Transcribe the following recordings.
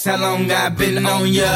how long I've been on ya.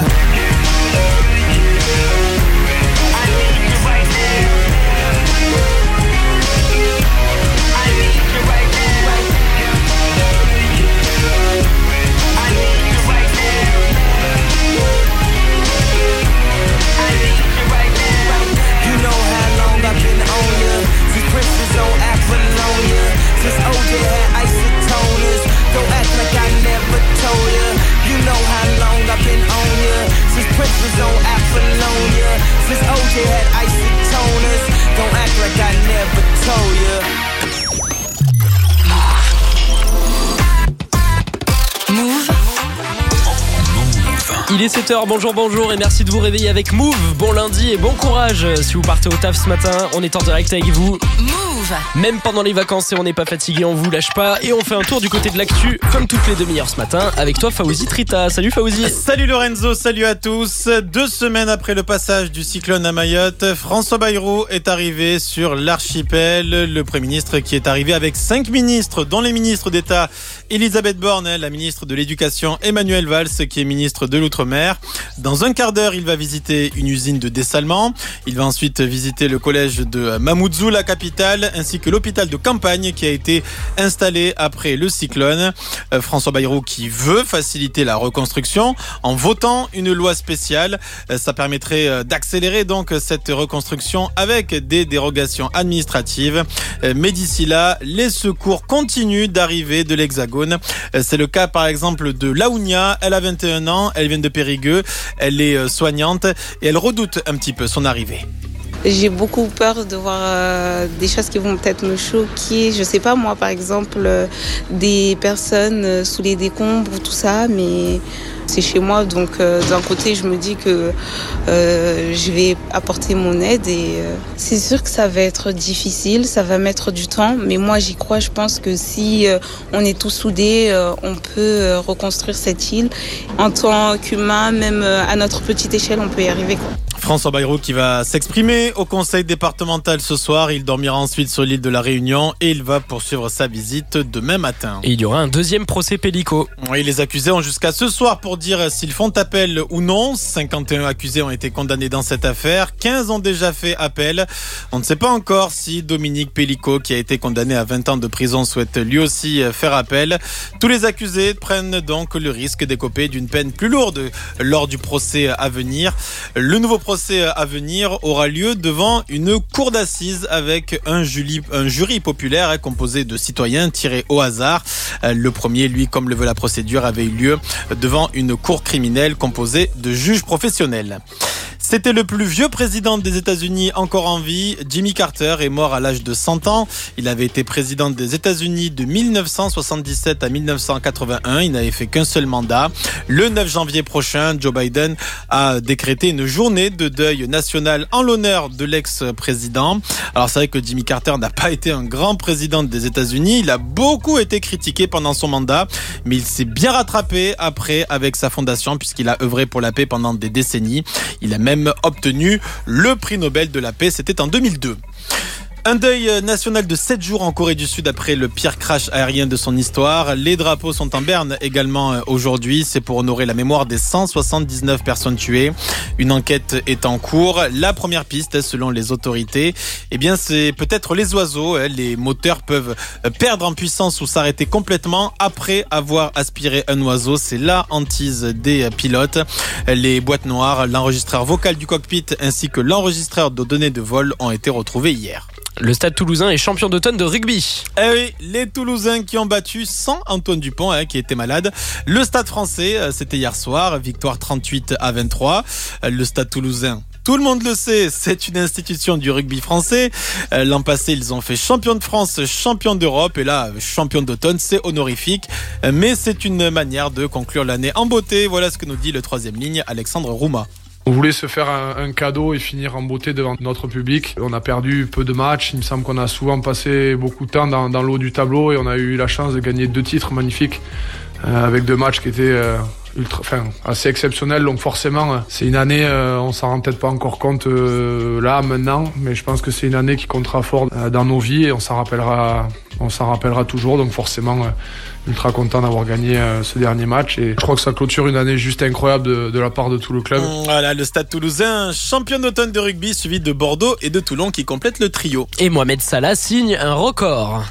Princess on Apollonia. Since OJ had isotoners, don't act like I never told ya. You know how long I've been on ya. Since Princess on Apollonia. Since OJ had isotoners, don't act like I never told ya. Move. Il est 7h, bonjour et merci de vous réveiller avec Move. Bon lundi et bon courage si vous partez au taf ce matin. On est en direct avec vous. Move. Même pendant les vacances et on n'est pas fatigué, on vous lâche pas. Et on fait un tour du côté de l'actu comme toutes les demi-heures ce matin avec toi Fawzi Trita. Salut Fawzi. Salut Lorenzo, salut à tous. 2 semaines après le passage du cyclone à Mayotte, François Bayrou est arrivé sur l'archipel. Le Premier ministre qui est arrivé avec 5 ministres, dont les ministres d'État Elisabeth Borne, la ministre de l'Éducation, Emmanuel Valls qui est ministre de l'Outre-mer. Dans un quart d'heure, il va visiter une usine de dessalement. Il va ensuite visiter le collège de Mamoudzou, la capitale, ainsi que l'hôpital de campagne qui a été installé après le cyclone. François Bayrou qui veut faciliter la reconstruction en votant une loi spéciale. Ça permettrait d'accélérer donc cette reconstruction avec des dérogations administratives. Mais d'ici là, les secours continuent d'arriver de l'Hexagone. C'est le cas par exemple de Laounia. Elle a 21 ans, elle vient de Périgueux, elle est soignante et elle redoute un petit peu son arrivée. J'ai beaucoup peur de voir des choses qui vont peut-être me choquer. Je sais pas, moi, par exemple, des personnes sous les décombres, tout ça, mais c'est chez moi. Donc, d'un côté, je me dis que je vais apporter mon aide et c'est sûr que ça va être difficile, ça va mettre du temps, mais moi, j'y crois. Je pense que si on est tous soudés, on peut reconstruire cette île. En tant qu'humain, même à notre petite échelle, on peut y arriver, quoi. François Bayrou qui va s'exprimer au conseil départemental ce soir. Il dormira ensuite sur l'île de la Réunion et il va poursuivre sa visite demain matin. Et il y aura un deuxième procès Pélico. Oui, les accusés ont jusqu'à ce soir pour dire s'ils font appel ou non. 51 accusés ont été condamnés dans cette affaire. 15 ont déjà fait appel. On ne sait pas encore si Dominique Pélico, qui a été condamné à 20 ans de prison, souhaite lui aussi faire appel. Tous les accusés prennent donc le risque d'écoper d'une peine plus lourde lors du procès à venir. Le nouveau procès à venir aura lieu devant une cour d'assises avec un jury populaire composé de citoyens tirés au hasard. Le premier, lui, comme le veut la procédure, avait eu lieu devant une cour criminelle composée de juges professionnels. C'était le plus vieux président des États-Unis encore en vie. Jimmy Carter est mort à l'âge de 100 ans. Il avait été président des États-Unis de 1977 à 1981. Il n'avait fait qu'un seul mandat. Le 9 janvier prochain, Joe Biden a décrété une journée de deuil national en l'honneur de l'ex-président. Alors c'est vrai que Jimmy Carter n'a pas été un grand président des États-Unis. Il a beaucoup été critiqué pendant son mandat, mais il s'est bien rattrapé après avec sa fondation puisqu'il a œuvré pour la paix pendant des décennies. Il a même obtenu le prix Nobel de la paix, c'était en 2002. Un deuil national de 7 jours en Corée du Sud après le pire crash aérien de son histoire. Les drapeaux sont en berne également aujourd'hui. C'est pour honorer la mémoire des 179 personnes tuées. Une enquête est en cours. La première piste, selon les autorités, c'est peut-être les oiseaux. Les moteurs peuvent perdre en puissance ou s'arrêter complètement après avoir aspiré un oiseau. C'est la hantise des pilotes. Les boîtes noires, l'enregistreur vocal du cockpit ainsi que l'enregistreur de données de vol ont été retrouvés hier. Le Stade Toulousain est champion d'automne de rugby. Eh oui, les Toulousains qui ont battu sans Antoine Dupont, qui était malade. Le Stade Français, c'était hier soir, victoire 38-23. Le Stade Toulousain, tout le monde le sait, c'est une institution du rugby français. L'an passé, ils ont fait champion de France, champion d'Europe et là, champion d'automne, c'est honorifique. Mais c'est une manière de conclure l'année en beauté. Voilà ce que nous dit le 3e ligne, Alexandre Rouma. On voulait se faire un cadeau et finir en beauté devant notre public. On a perdu peu de matchs. Il me semble qu'on a souvent passé beaucoup de temps dans le haut du tableau et on a eu la chance de gagner 2 titres magnifiques avec 2 matchs qui étaient assez exceptionnelle. Donc forcément, c'est une année, on s'en rend peut-être pas encore compte là, maintenant, mais je pense que c'est une année qui comptera fort dans nos vies et on s'en rappellera toujours. Donc forcément, ultra content d'avoir gagné ce dernier match et je crois que ça clôture une année juste incroyable de la part de tout le club. Voilà, le Stade Toulousain, champion d'automne de rugby, suivi de Bordeaux et de Toulon qui complètent le trio. Et Mohamed Salah signe un record.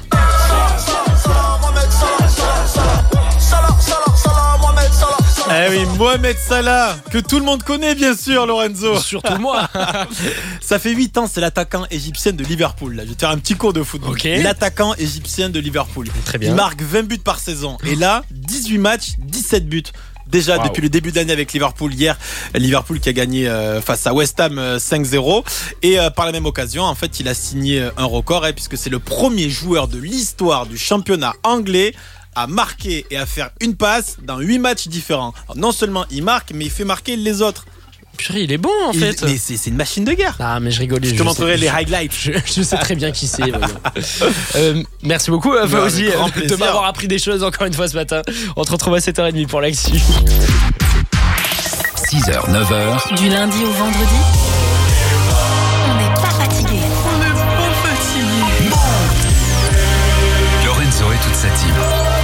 Eh oui, Mohamed Salah, que tout le monde connaît bien sûr, Lorenzo. Surtout moi. Ça fait 8 ans, c'est l'attaquant égyptien de Liverpool. Là, je vais te faire un petit cours de football. Okay. L'attaquant égyptien de Liverpool. Très bien. Il marque 20 buts par saison. Et là, 18 matchs, 17 buts. Déjà depuis le début d'année avec Liverpool hier, Liverpool qui a gagné face à West Ham 5-0 et par la même occasion en fait il a signé un record puisque c'est le premier joueur de l'histoire du championnat anglais à marquer et à faire une passe dans 8 matchs différents. Alors, non seulement il marque mais il fait marquer les autres. Purée, il est bon en fait. Mais c'est une machine de guerre. Ah mais je rigolais. Je te montrerai les highlights. Je sais très bien qui c'est. Merci beaucoup Fawzi de m'avoir appris des choses encore une fois ce matin. On te retrouve à 7h30 pour l'actu. 6h, 9h. Du lundi au vendredi, on n'est pas fatigué. Lorenzo et toute sa team.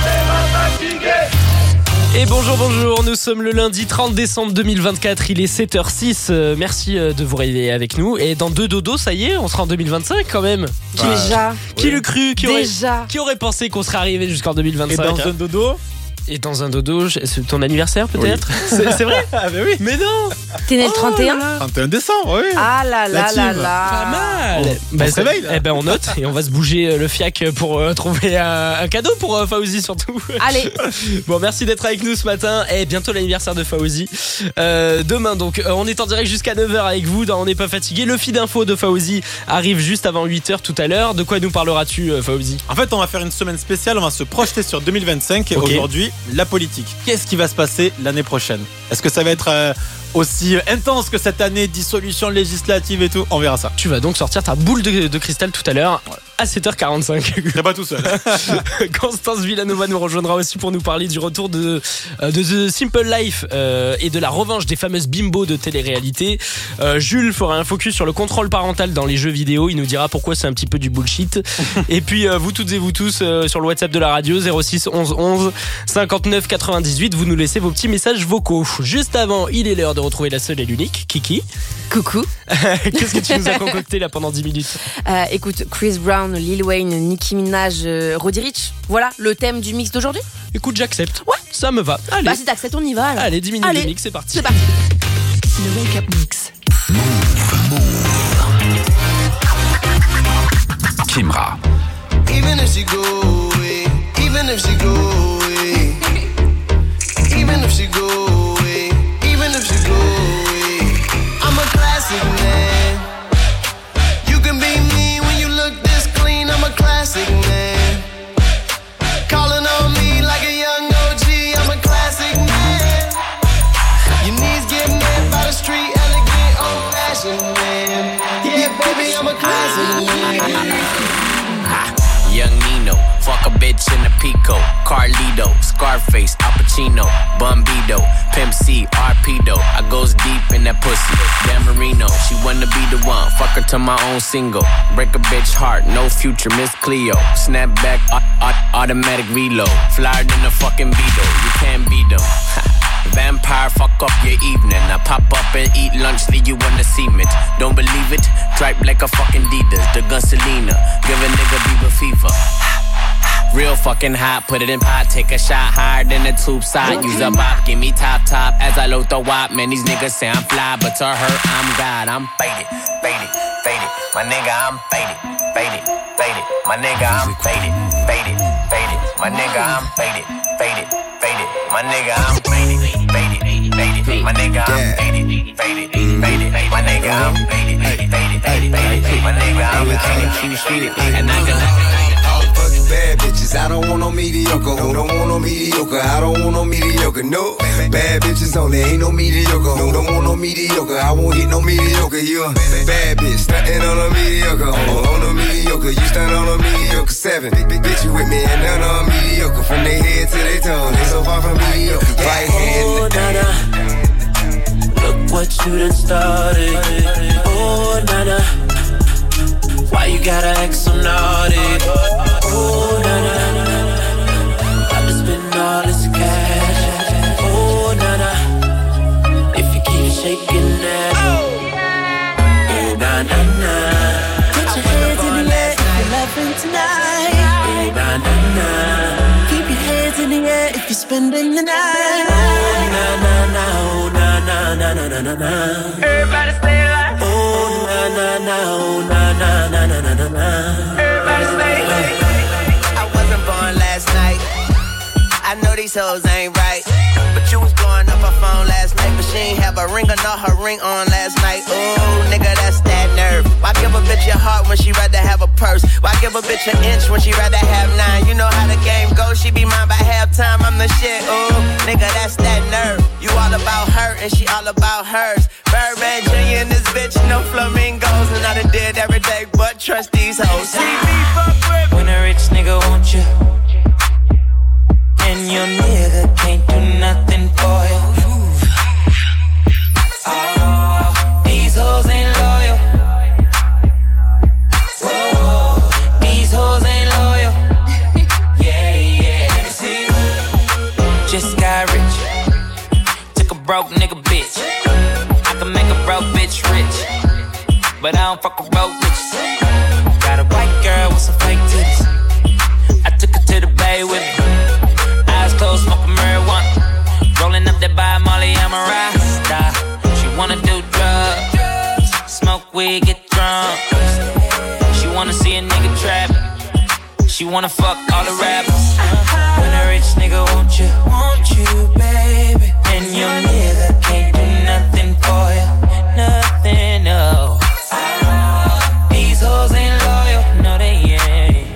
Et bonjour, nous sommes le lundi 30 décembre 2024, il est 7h06, merci de vous réveiller avec nous. Et dans 2 dodos, ça y est, on sera en 2025 quand même. Déjà. Qui le cru, qui aurait pensé qu'on serait arrivé jusqu'en 2025. Et dans un dodo Et dans un dodo, c'est ton anniversaire peut-être? Oui. C'est vrai? Ah bah oui. Mais non. T'es né le 31 31 décembre, oui. Ah là là là là. Pas mal. On se réveille là. Eh ben on note et on va se bouger le fiac pour trouver un cadeau pour Fawzi surtout. Allez. Bon, merci d'être avec nous ce matin et bientôt l'anniversaire de Fawzi. Demain donc, on est en direct jusqu'à 9h avec vous dans On n'est pas fatigué. Le feed info de Fawzi arrive juste avant 8h tout à l'heure. De quoi nous parleras-tu Fawzi? En fait, on va faire une semaine spéciale, on va se projeter sur 2025 et aujourd'hui, la politique. Qu'est-ce qui va se passer l'année prochaine? Est-ce que ça va être aussi intense que cette année, dissolution législative et tout? On verra ça. Tu vas donc sortir ta boule de cristal tout à l'heure à 7h45. T'es pas tout seul. Constance Villanova nous rejoindra aussi pour nous parler du retour de The Simple Life et de la revanche des fameuses bimbos de télé-réalité. Jules fera un focus sur le contrôle parental dans les jeux vidéo. Il nous dira pourquoi c'est un petit peu du bullshit. Et puis vous toutes et vous tous sur le WhatsApp de la radio 06 11 11 59 98, vous nous laissez vos petits messages vocaux. Juste avant, il est l'heure de retrouver la seule et l'unique Kiki. Coucou. Qu'est-ce que tu nous as concocté là pendant 10 minutes? Écoute, Chris Brown, Lil Wayne, Nicki Minaj, Roddy Ricch. Voilà le thème du mix d'aujourd'hui. Écoute, j'accepte. Ouais. Ça me va. Allez. Bah si t'acceptes, on y va alors. Allez, 10 minutes de mix, c'est parti. C'est parti. Le Wake Up Mix. Kimra. Even if she go away, even if she go away, even if she go away, even if she go away, I'm a classic man. You can be me when you look this clean, I'm a classic man. Calling on me like a young OG, I'm a classic man. Your knees get met by the street, elegant, old-fashioned man. Yeah, baby, I'm a classic man. Young Nino, fuck a bitch in a Pico, Carlito, Scarface, Al Pacino, Bumbido, Pimp C, Arpedo. I goes deep in that pussy. Dan Marino, she wanna be the one. Fuck her to my own single. Break a bitch heart, no future, Miss Cleo. Snap back, automatic reload. Flyer than a fucking Beetle, you can't beat them. Vampire, fuck up your evening. I pop up and eat lunch, leave you on the cement. Don't believe it? Dripe like a fucking Adidas. The gun Selena, give a nigga Bieber fever. Real fucking hot, put it in pot, take a shot higher than the tube side. Use a bop, give me top as I load the wop. Man, these niggas say I'm fly, but to her, I'm God. I'm faded. My nigga, I'm faded. My nigga, I'm faded. My nigga, I'm faded. My nigga, I'm faded. My nigga, I'm faded. My nigga, I'm faded. My nigga, I'm faded. And I can bad bitches, I don't want no mediocre. Don't want no mediocre, I don't want no mediocre. No, bad bitches only, ain't no mediocre. Don't want no mediocre, I won't hit no mediocre. You a bad bitch, stuntin' on a mediocre. On a mediocre, you stand on a mediocre 7. Big bitch, you with me and none on mediocre. From their head to their toe, they so far from mediocre. Right hand in the you done started. Oh, nana, why you gotta act so naughty? Oh, nana, I've been spending all this cash. Oh, nana, if you keep shaking that. Oh, na-na-na. Put your hands in the air if you're laughing tonight. Oh, na-na-na. Keep your hands in the air if you're spending the night. Oh, na-na-na, oh, na-na-na-na-na-na. Everybody stay alive. Oh, na-na-na, oh, na-na-na-na-na-na. Everybody stay alive. I wasn't born last night. I know these hoes ain't right. But you was blowing up her phone last night. But she ain't have a ring or not her ring on last night. Ooh, nigga, that's that nerve. Why give a bitch your heart when she rather have a purse? Why give a bitch an inch when she rather have 9? You know how the game goes, she be mine by halftime. I'm the shit, ooh, nigga, that's that nerve. You all about her and she all about hers. Birdman Jr. and this bitch, no flamingos. And I done did every day but trust these hoes. See me fuck with. When a rich nigga want you and your nigga can't do nothing for you. Oh, these hoes ain't loyal. Whoa, these hoes ain't loyal. Yeah, yeah, let me see. Just got rich. Took a broke nigga bitch. I can make a broke bitch rich, but I don't fuck with broke bitches. Got a white girl with some fake titties. I took her to the bay with me. Eyes closed, smoking marijuana. Rolling up that by Molly, I'm a rasta. She wanna do drugs, smoke weed, get drunk. She wanna see a nigga trap. She wanna fuck all the rappers. When a rich nigga want you, baby. And your nigga can't do nothing for you, nothing, no. These hoes ain't loyal, no they ain't.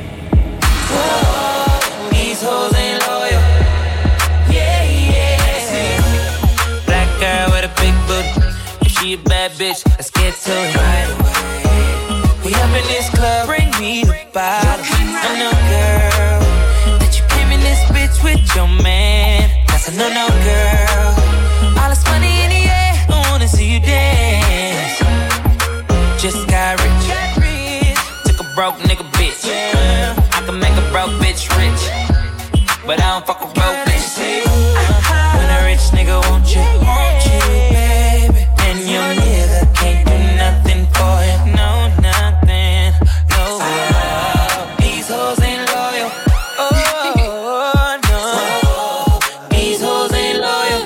Whoa, these hoes ain't loyal. Yeah, yeah. Black girl with a big booty. If she a bad bitch, let's get to it right away. We up in this club, bring me the bottle. I know, girl, that you came in this bitch with your man. That's a no-no, girl. All this money in the air, I wanna see you dance. Just got rich. Took a broke nigga bitch. I can make a broke bitch rich, but I don't fuck with broke bitches. When a rich nigga want you, baby. And your nigga can't do nothing for you, no, nothing, no. These hoes ain't loyal, oh, no. These hoes ain't loyal.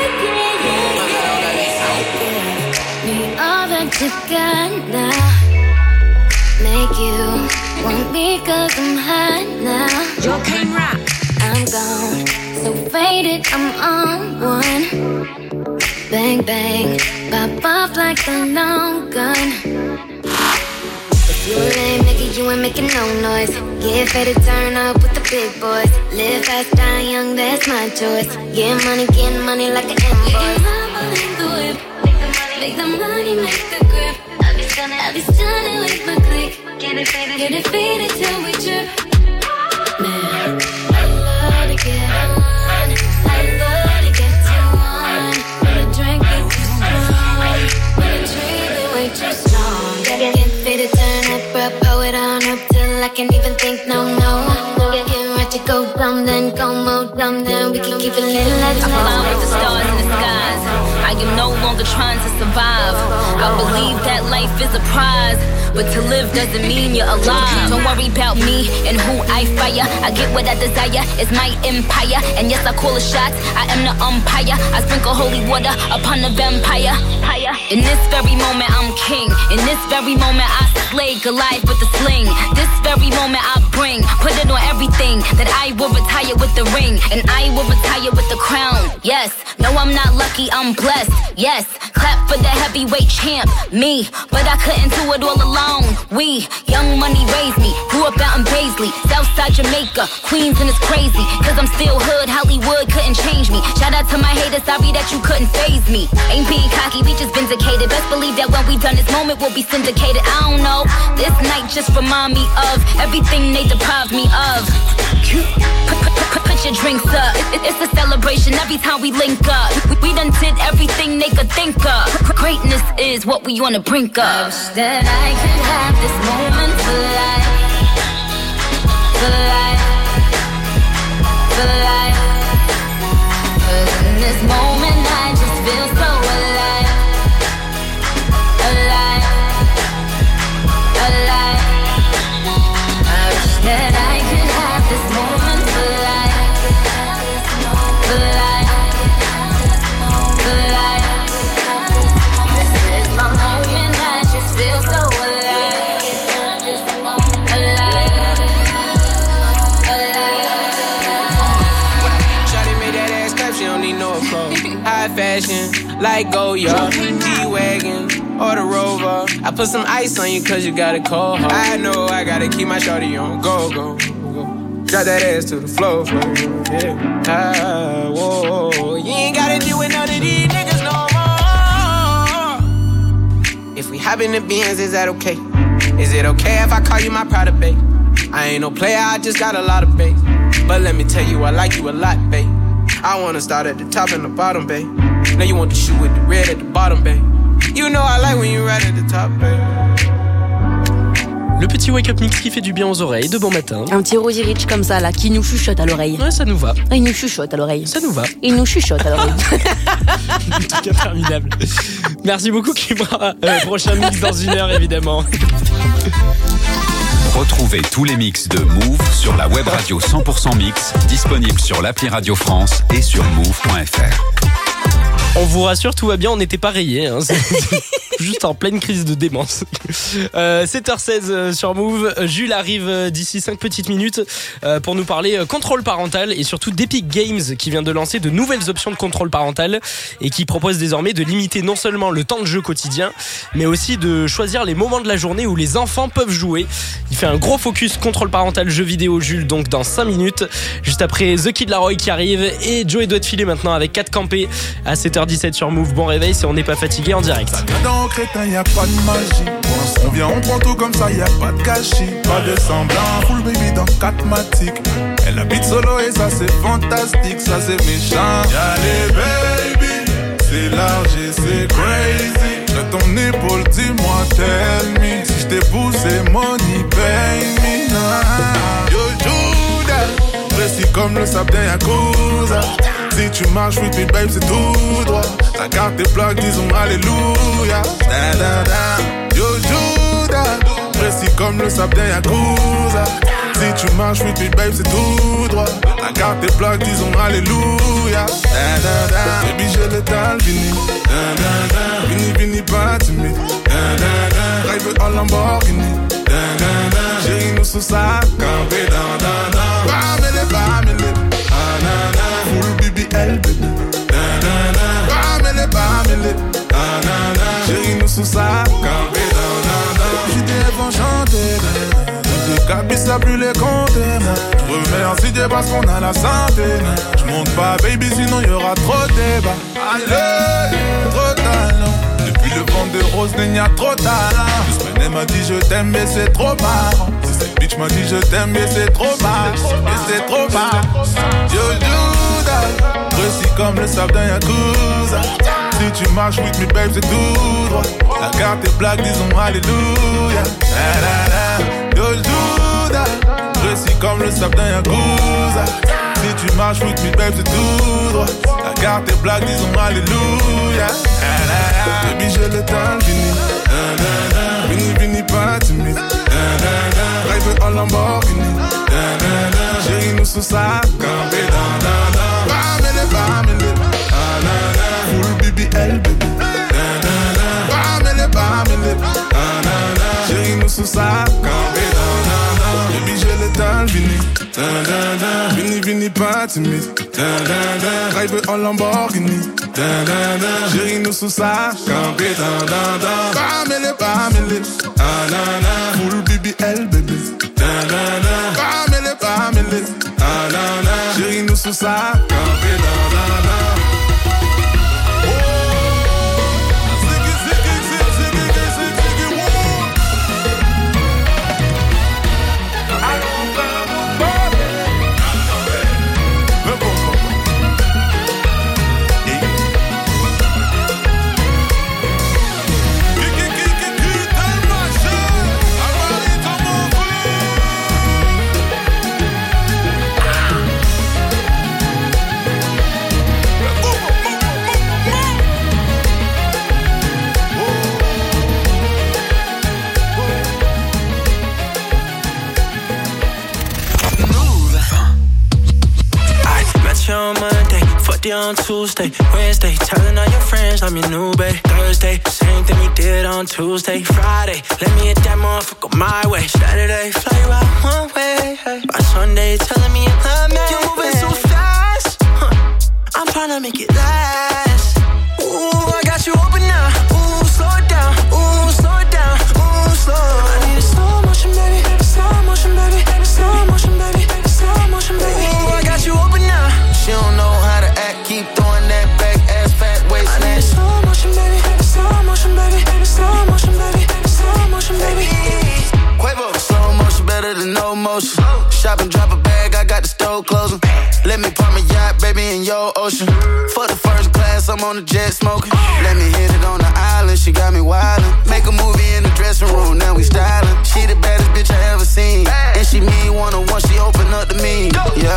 Me all that you got now make you want me 'cause I'm high now. Yo, Kimra. I'm gone, so faded, I'm on one. Bang, bang, pop off like a long gun. If you a lame nigga, you ain't making no noise. Get faded, turn up with the big boys. Live fast, die young, that's my choice. Get money like an invoice. Get my money in the whip. Make the money, make the grip. I be stunning with my click. Get it faded till we trip. Man, I love to get on. I love to get too on. When the drink get too strong. When the drink be way too strong. Get faded, turn up, pull it on up till I can't even think, no. Get right to go dumb, then go more dumb, then we can keep it lit, let's go. I fly with the stars in the skies. I am no longer trying to survive. I believe that life is a prize, but to live doesn't mean you're alive. Don't worry about me and who I fire. I get what I desire, it's my empire. And yes, I call the shots, I am the umpire. I sprinkle holy water upon the vampire. In this very moment, I'm king. In this very moment, I slay Goliath with the sling. This very moment, I bring, put it on everything. That I will retire with the ring, and I will retire with the crown. Yes, no, I'm not lucky, I'm blessed. Yes, clap for the heavyweight champ, me. But I couldn't do it all alone. We, young money raised me, grew up out in Paisley, Southside Jamaica, Queens, and it's crazy. 'Cause I'm still hood, Hollywood couldn't change me. Shout out to my haters, sorry that you couldn't faze me. Ain't being cocky, we just vindicated. Best believe that when we done this moment, we'll be syndicated. I don't know, this night just remind me of everything they deprived me of. Put your drinks up. It's a celebration every time we link up. We done did everything they could think of. Greatness is what we on the brink of. I wish that I could have this moment for life. For life. For life. 'Cause in this moment I just feel so alive. Alive. Alive. I wish that I could have this moment for life. For life. For life. This is my moment, I just feel so alive. Alive. Alive. Shawty made that ass clap, she don't need no applause. High fashion, like Goya, G-Wagon, or the Rover. I put some ice on you cause you got a cold heart. I know I gotta keep my shawty on go, go, go. Drop that ass to the floor, floor, yeah. Ah, whoa, you ain't gotta deal with none of these niggas no more. If we hop in the Benz, is that okay? Is it okay if I call you my pride, babe? I ain't no player, I just got a lot of bass. But let me tell you, I like you a lot, babe. I wanna start at the top and the bottom, babe. Now you want the shoe with the red at the bottom, babe. You know I like when you right at the top, babe. Le petit wake-up mix qui fait du bien aux oreilles de bon matin. Un petit Rosie Rich comme ça, là, qui nous chuchote à l'oreille. Ouais, ça nous va. Il nous chuchote à l'oreille. Ça nous va. Il nous chuchote à l'oreille. En tout cas, terminable. Merci beaucoup, Kimra. Prochain mix dans 1 heure, évidemment. Retrouvez tous les mix de Move sur la web radio 100% mix, disponible sur l'appli Radio France et sur move.fr. On vous rassure, tout va bien, on n'était pas rayés. Hein. Juste en pleine crise de démence. 7h16 sur Move. Jules arrive d'ici 5 petites minutes pour nous parler contrôle parental et surtout d'Epic Games qui vient de lancer de nouvelles options de contrôle parental et qui propose désormais de limiter non seulement le temps de jeu quotidien mais aussi de choisir les moments de la journée où les enfants peuvent jouer. Il fait un gros focus contrôle parental jeu vidéo, Jules, donc dans 5 minutes. Juste après The Kid Laroi qui arrive et Joey doit te filer maintenant avec 4 campés à 7h17 sur Move. Bon réveil si on n'est pas fatigué en direct. Dans crétin, y a pas de magie. On vient, on prend tout comme ça, y a pas de gâchis. Pas de semblant, full baby dans 4 matiques. Elle habite solo et ça c'est fantastique, ça c'est méchant. Y'a les baby, c'est large et c'est crazy. J'ai ton épaule, dis-moi, tell me. Si j't'épouse, c'est money, pay me. Yo, Judas, précis comme le sable d'un Yakuza. Si tu marches with me, babe, c'est tout droit. Ta carte est plaque, disons alléluia. Da, da, da. Yo, Judas, précis comme le sable d'un Yakuza. Si tu marches with me, babe, c'est tout droit. Ta carte est plaque, disons alléluia. Da, da, da. Baby, j'ai l'étal, vini. Da, da, da. Vini, vini, pas timide. Da, da, da. Drive en Lamborghini. Da, da, da. Chérie, nous sous sa campé. Da, da, da. Bamele, bamele. Ah, na, na. Full BBL, baby. Bamele, bamele. Ah, na, na. Chérie, nous sous sa campé. J'étais bon chanter. Le cabis a plus les compter. Remercie Dieu parce qu'on a la santé. J'monte pas, baby, sinon y'aura trop de débat. Allez, trop de talent. Depuis le vent de rose, il y a trop de talent. Juste m'a dit je t'aime, mais c'est trop marrant. Si cette bitch m'a dit je t'aime, mais c'est trop marrant. Mais c'est trop marrant. Yo, Judas, précis comme le sable d'un Yakuza. Si tu marches with me, babe, c'est tout droit. La carte est black, disons alléluia. La, la, la. Yo, Judas, précis comme le sable d'un Yakuza. Si tu marches with me, babe, c'est tout droit. La carte est black, disons alléluia. La, la, la. Baby, j'ai le temps, vini. Vini, vini, pas timide. Drive en Lamborghini. Chérie, nous sous sa campé. Bamele, bamele. Full BBL, baby. Bamele, bamele. Chérie, nous sous sa campé. Baby, j'ai le temps, vini. Vini, vini, pas timide. Drive en Lamborghini. Chérie, nous sous sa campé. Bamele, bamele. Full BBL, baby. Bamele, bamele. Chérie, nous sous sa campé. 50 on Tuesday, Wednesday, telling all your friends I'm your new babe. Thursday, same thing we did on Tuesday. Friday, let me hit that motherfucker my way. Saturday, fly you out one way. By Sunday, telling me you love me. You're moving so fast, I'm tryna make it last. Ooh, I got you open now. Ooh, slow it down. Ooh, slow it down. Ooh, slow. I need a slow motion, baby. Slow motion, baby. Slow motion, baby. Slow motion, baby. Ooh, I got you open now. She don't know how to act. Keep throwing that back ass fat waist. I need a slow motion, baby. Slow motion, baby. Slow motion, baby. Slow motion, baby. Quavo, slow motion better than no motion. Shop and drop a bag. I got the stove closing. Let me park my yacht, baby, in your ocean. For the first class, I'm on the jet smoking. Let me hit it on the island, she got me wildin'. Make a movie in the dressing room, now we stylin'. She the baddest bitch I ever seen. And she mean one-on-one, she open up to me.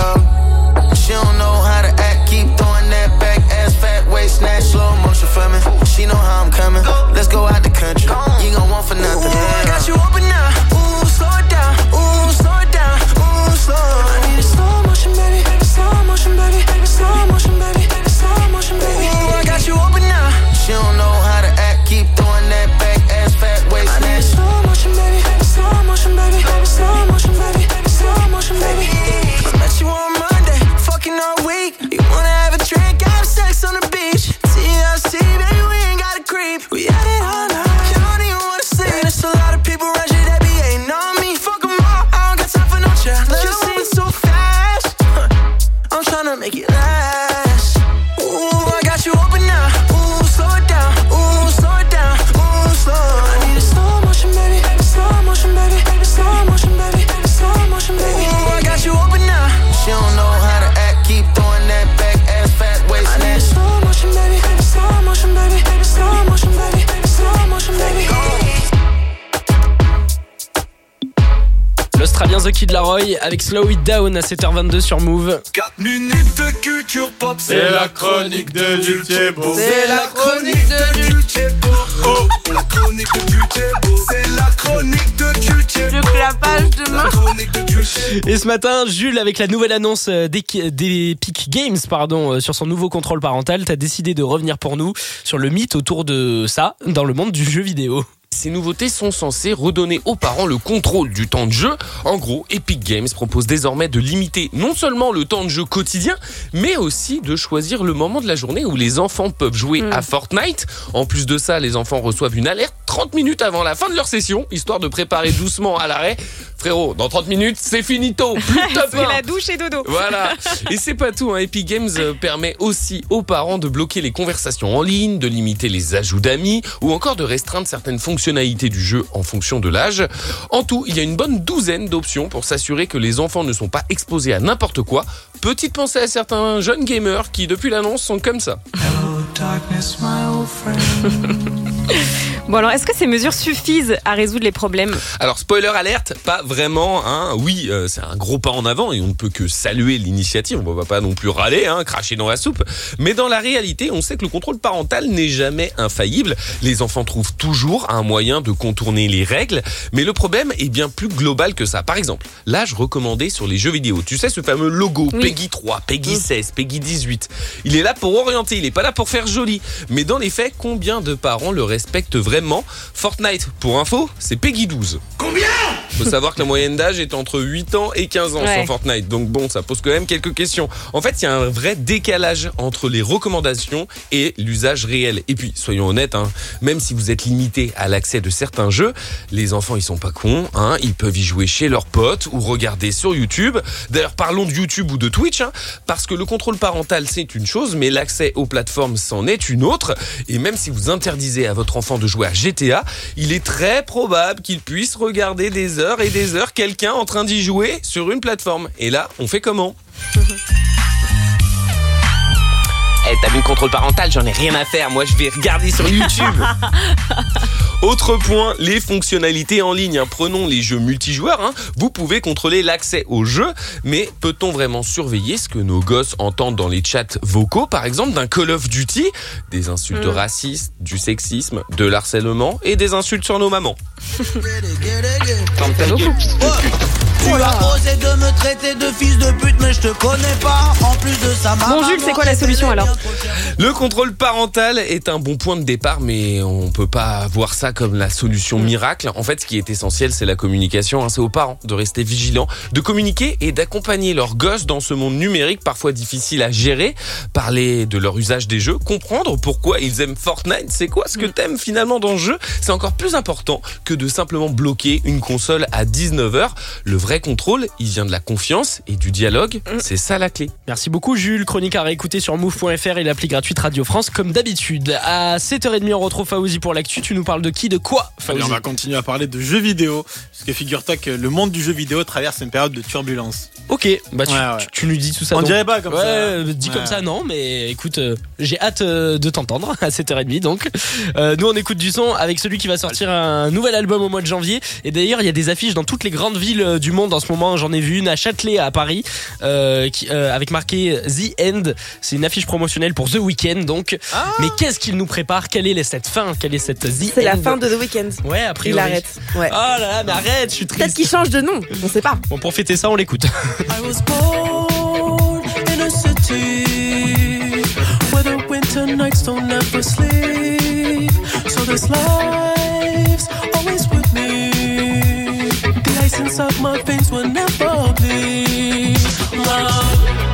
Yeah, she don't know how to act. Keep throwing that back ass fat waist, snatch slow motion for me. She know how I'm coming. Let's go out the country. You gon' want for nothing. Ooh, I got you open now. Ooh, slow it down. Ooh, slow it down. Ooh, slow. I need a slow motion, baby. Slow motion, baby. Slow motion, baby. Slow motion, baby. Ooh, I got you open now. She don't know how to act. Keep throwing that back ass fat waist. I need a slow motion, baby. Slow motion, baby. Slow motion, baby. Slow motion, baby. I met you on Monday, fucking all week. You wanna have a drink, have sex on the beach. TLC, baby, we ain't gotta creep. We had it all night. You don't even wanna sleep. And there's a lot of people around you that be hating on me. Fuck 'em all, I don't got time for no chat. You sing so fast, I'm tryna make it last. Ooh, I got you open now. Ooh, slow it down. Ooh, slow it down. Ooh, slow. I need a slow motion, baby. Slow motion, baby. Slow motion, baby. Slow motion, baby. Ooh, I got you open now. She don't know how to act. Keep throwing that back ass fat waist. I need a slow motion, baby. Slow motion, baby. Slow motion, baby. Slow motion, baby. L'Australien The Kid Laroi avec Slow It Down à 7h22 sur Move. 4 minutes de culture pop. C'est la chronique de Jules Thiébaut. C'est la chronique de Jules Thiébaut. Oh, la chronique de Jules Thiébaut. C'est la chronique de Jules Thiébaut. Le clapage demain. La chronique de Jules Thiébaut. Et ce matin, Jules, avec la nouvelle annonce d'Epic Games, sur son nouveau contrôle parental, t'as décidé de revenir pour nous sur le mythe autour de ça dans le monde du jeu vidéo. Ces nouveautés sont censées redonner aux parents le contrôle du temps de jeu. En gros, Epic Games propose désormais de limiter non seulement le temps de jeu quotidien, mais aussi de choisir le moment de la journée où les enfants peuvent jouer à Fortnite. En plus de ça, les enfants reçoivent une alerte 30 minutes avant la fin de leur session, histoire de préparer doucement à l'arrêt. Frérot, dans 30 minutes, c'est finito, plus de top 1. C'est la douche et dodo. Voilà. Et c'est pas tout, hein. Epic Games permet aussi aux parents de bloquer les conversations en ligne, de limiter les ajouts d'amis ou encore de restreindre certaines fonctionnalités du jeu en fonction de l'âge. En tout, il y a une bonne douzaine d'options pour s'assurer que les enfants ne sont pas exposés à n'importe quoi. Petite pensée à certains jeunes gamers qui, depuis l'annonce, sont comme ça. Hello, darkness, my old friend. Bon alors, est-ce que ces mesures suffisent à résoudre les problèmes ? Alors, spoiler alerte, pas vraiment, hein. Oui, c'est un gros pas en avant et on ne peut que saluer l'initiative. On va pas non plus râler, hein, cracher dans la soupe. Mais dans la réalité, on sait que le contrôle parental n'est jamais infaillible. Les enfants trouvent toujours un moyen de contourner les règles. Mais le problème est bien plus global que ça. Par exemple, l'âge recommandé sur les jeux vidéo. Tu sais, ce fameux logo, oui. Peggy 3, Peggy 16, Peggy 18. Il est là pour orienter, il est pas là pour faire joli. Mais dans les faits, combien de parents le respectent vraiment ? Fortnite, pour info, c'est Peggy 12. Combien ? Faut savoir que la moyenne d'âge est entre 8 ans et 15 ans sur Fortnite. Donc bon, ça pose quand même quelques questions. En fait, il y a un vrai décalage entre les recommandations et l'usage réel. Et puis, soyons honnêtes, hein, même si vous êtes limité à l'accès de certains jeux, les enfants, ils sont pas cons. Hein, ils peuvent y jouer chez leurs potes ou regarder sur YouTube. D'ailleurs, parlons de YouTube ou de Twitch, hein, parce que le contrôle parental, c'est une chose, mais l'accès aux plateformes, c'en est une autre. Et même si vous interdisez à votre enfant de jouer à GTA, il est très probable qu'il puisse regarder des heures et des heures quelqu'un en train d'y jouer sur une plateforme. Et là, on fait comment ? T'as vu le contrôle parental, j'en ai rien à faire. Moi, je vais regarder sur YouTube. Autre point, les fonctionnalités en ligne. Prenons les jeux multijoueurs. Vous pouvez contrôler l'accès aux jeux, mais peut-on vraiment surveiller ce que nos gosses entendent dans les chats vocaux, par exemple, d'un Call of Duty ? Des insultes racistes, du sexisme, de l'harcèlement et des insultes sur nos mamans. Tu as osé de me traiter de fils de pute, mais je te connais pas. En plus de ça, Bon Jules, c'est quoi la solution alors? Le contrôle parental est un bon point de départ, mais on peut pas voir ça comme la solution miracle. En fait, ce qui est essentiel, c'est la communication. C'est aux parents de rester vigilants, de communiquer et d'accompagner leurs gosses dans ce monde numérique parfois difficile à gérer. Parler de leur usage des jeux, comprendre pourquoi ils aiment Fortnite, c'est quoi ce que t'aimes finalement dans le jeu. C'est encore plus important que de simplement bloquer une console à 19h. Le vrai contrôle, il vient de la confiance et du dialogue. C'est ça la clé. Merci beaucoup Jules, chronique à réécouter sur move.fr et l'appli gratuite Radio France comme d'habitude. À 7h30 on retrouve Fawzi pour l'actu. Tu nous parles de qui, de quoi Fawzi? On va continuer à parler de jeux vidéo, parce que figure-toi que le monde du jeu vidéo traverse une période de turbulence. Ok, bah tu nous dis tout ça. On dirait pas comme ça. Dit comme ça non, mais écoute, j'ai hâte de t'entendre à 7h30 donc. Nous on écoute du son avec celui qui va sortir un nouvel album au mois de janvier. Et d'ailleurs il y a des affiches dans toutes les grandes villes du monde en ce moment. J'en ai vu une à Châtelet à Paris avec marqué The End. C'est une affiche promotionnelle pour The Weeknd donc. Mais qu'est-ce qu'il nous prépare? Quelle est cette fin? Quelle est cette The End? C'est la fin de The Weeknd. Ouais, après il arrête. Ouais. Oh là là, mais arrête, je suis triste. Peut-être qu'il change de nom, on sait pas. Bon, pour fêter ça, on l'écoute. I was born in a city where the winter nights don't ever sleep. So this life's always with me. The ice inside my veins will never bleed. Love.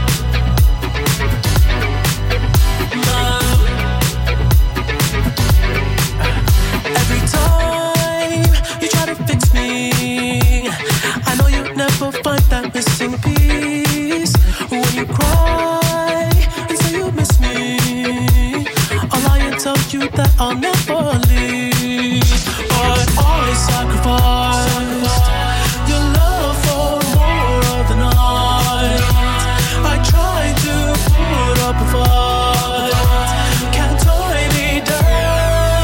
Every time you try to fix me, I know you'll never find that missing piece. When you cry and say you miss me, I'll lie and tell you that I'll never leave. But I sacrificed your love for more of the night. I tried to put up a fight. Can't tie me down.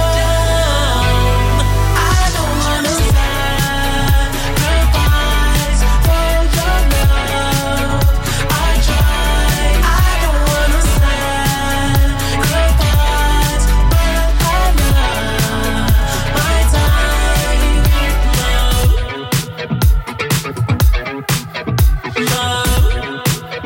I don't wanna sacrifice for your love. I tried. I don't wanna sacrifice, but I love my time. Love.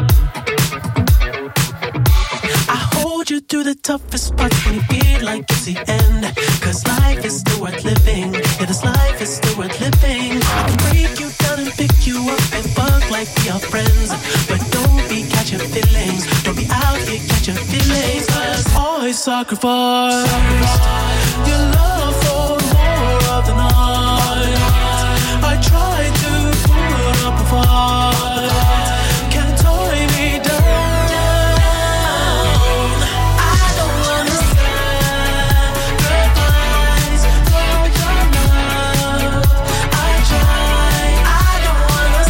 I hold you through the toughest parts when you feel like it's the end. Cause life is still worth living. Yeah, this life is still worth living. I can break you down and pick you up and fuck like we are friends. But don't be catching feelings. Don't be out here catching feelings. Cause I sacrificed your love for more of the night. I tried to put up a fight. Can't tie me down. I don't wanna sacrifice for your love. I tried. I don't wanna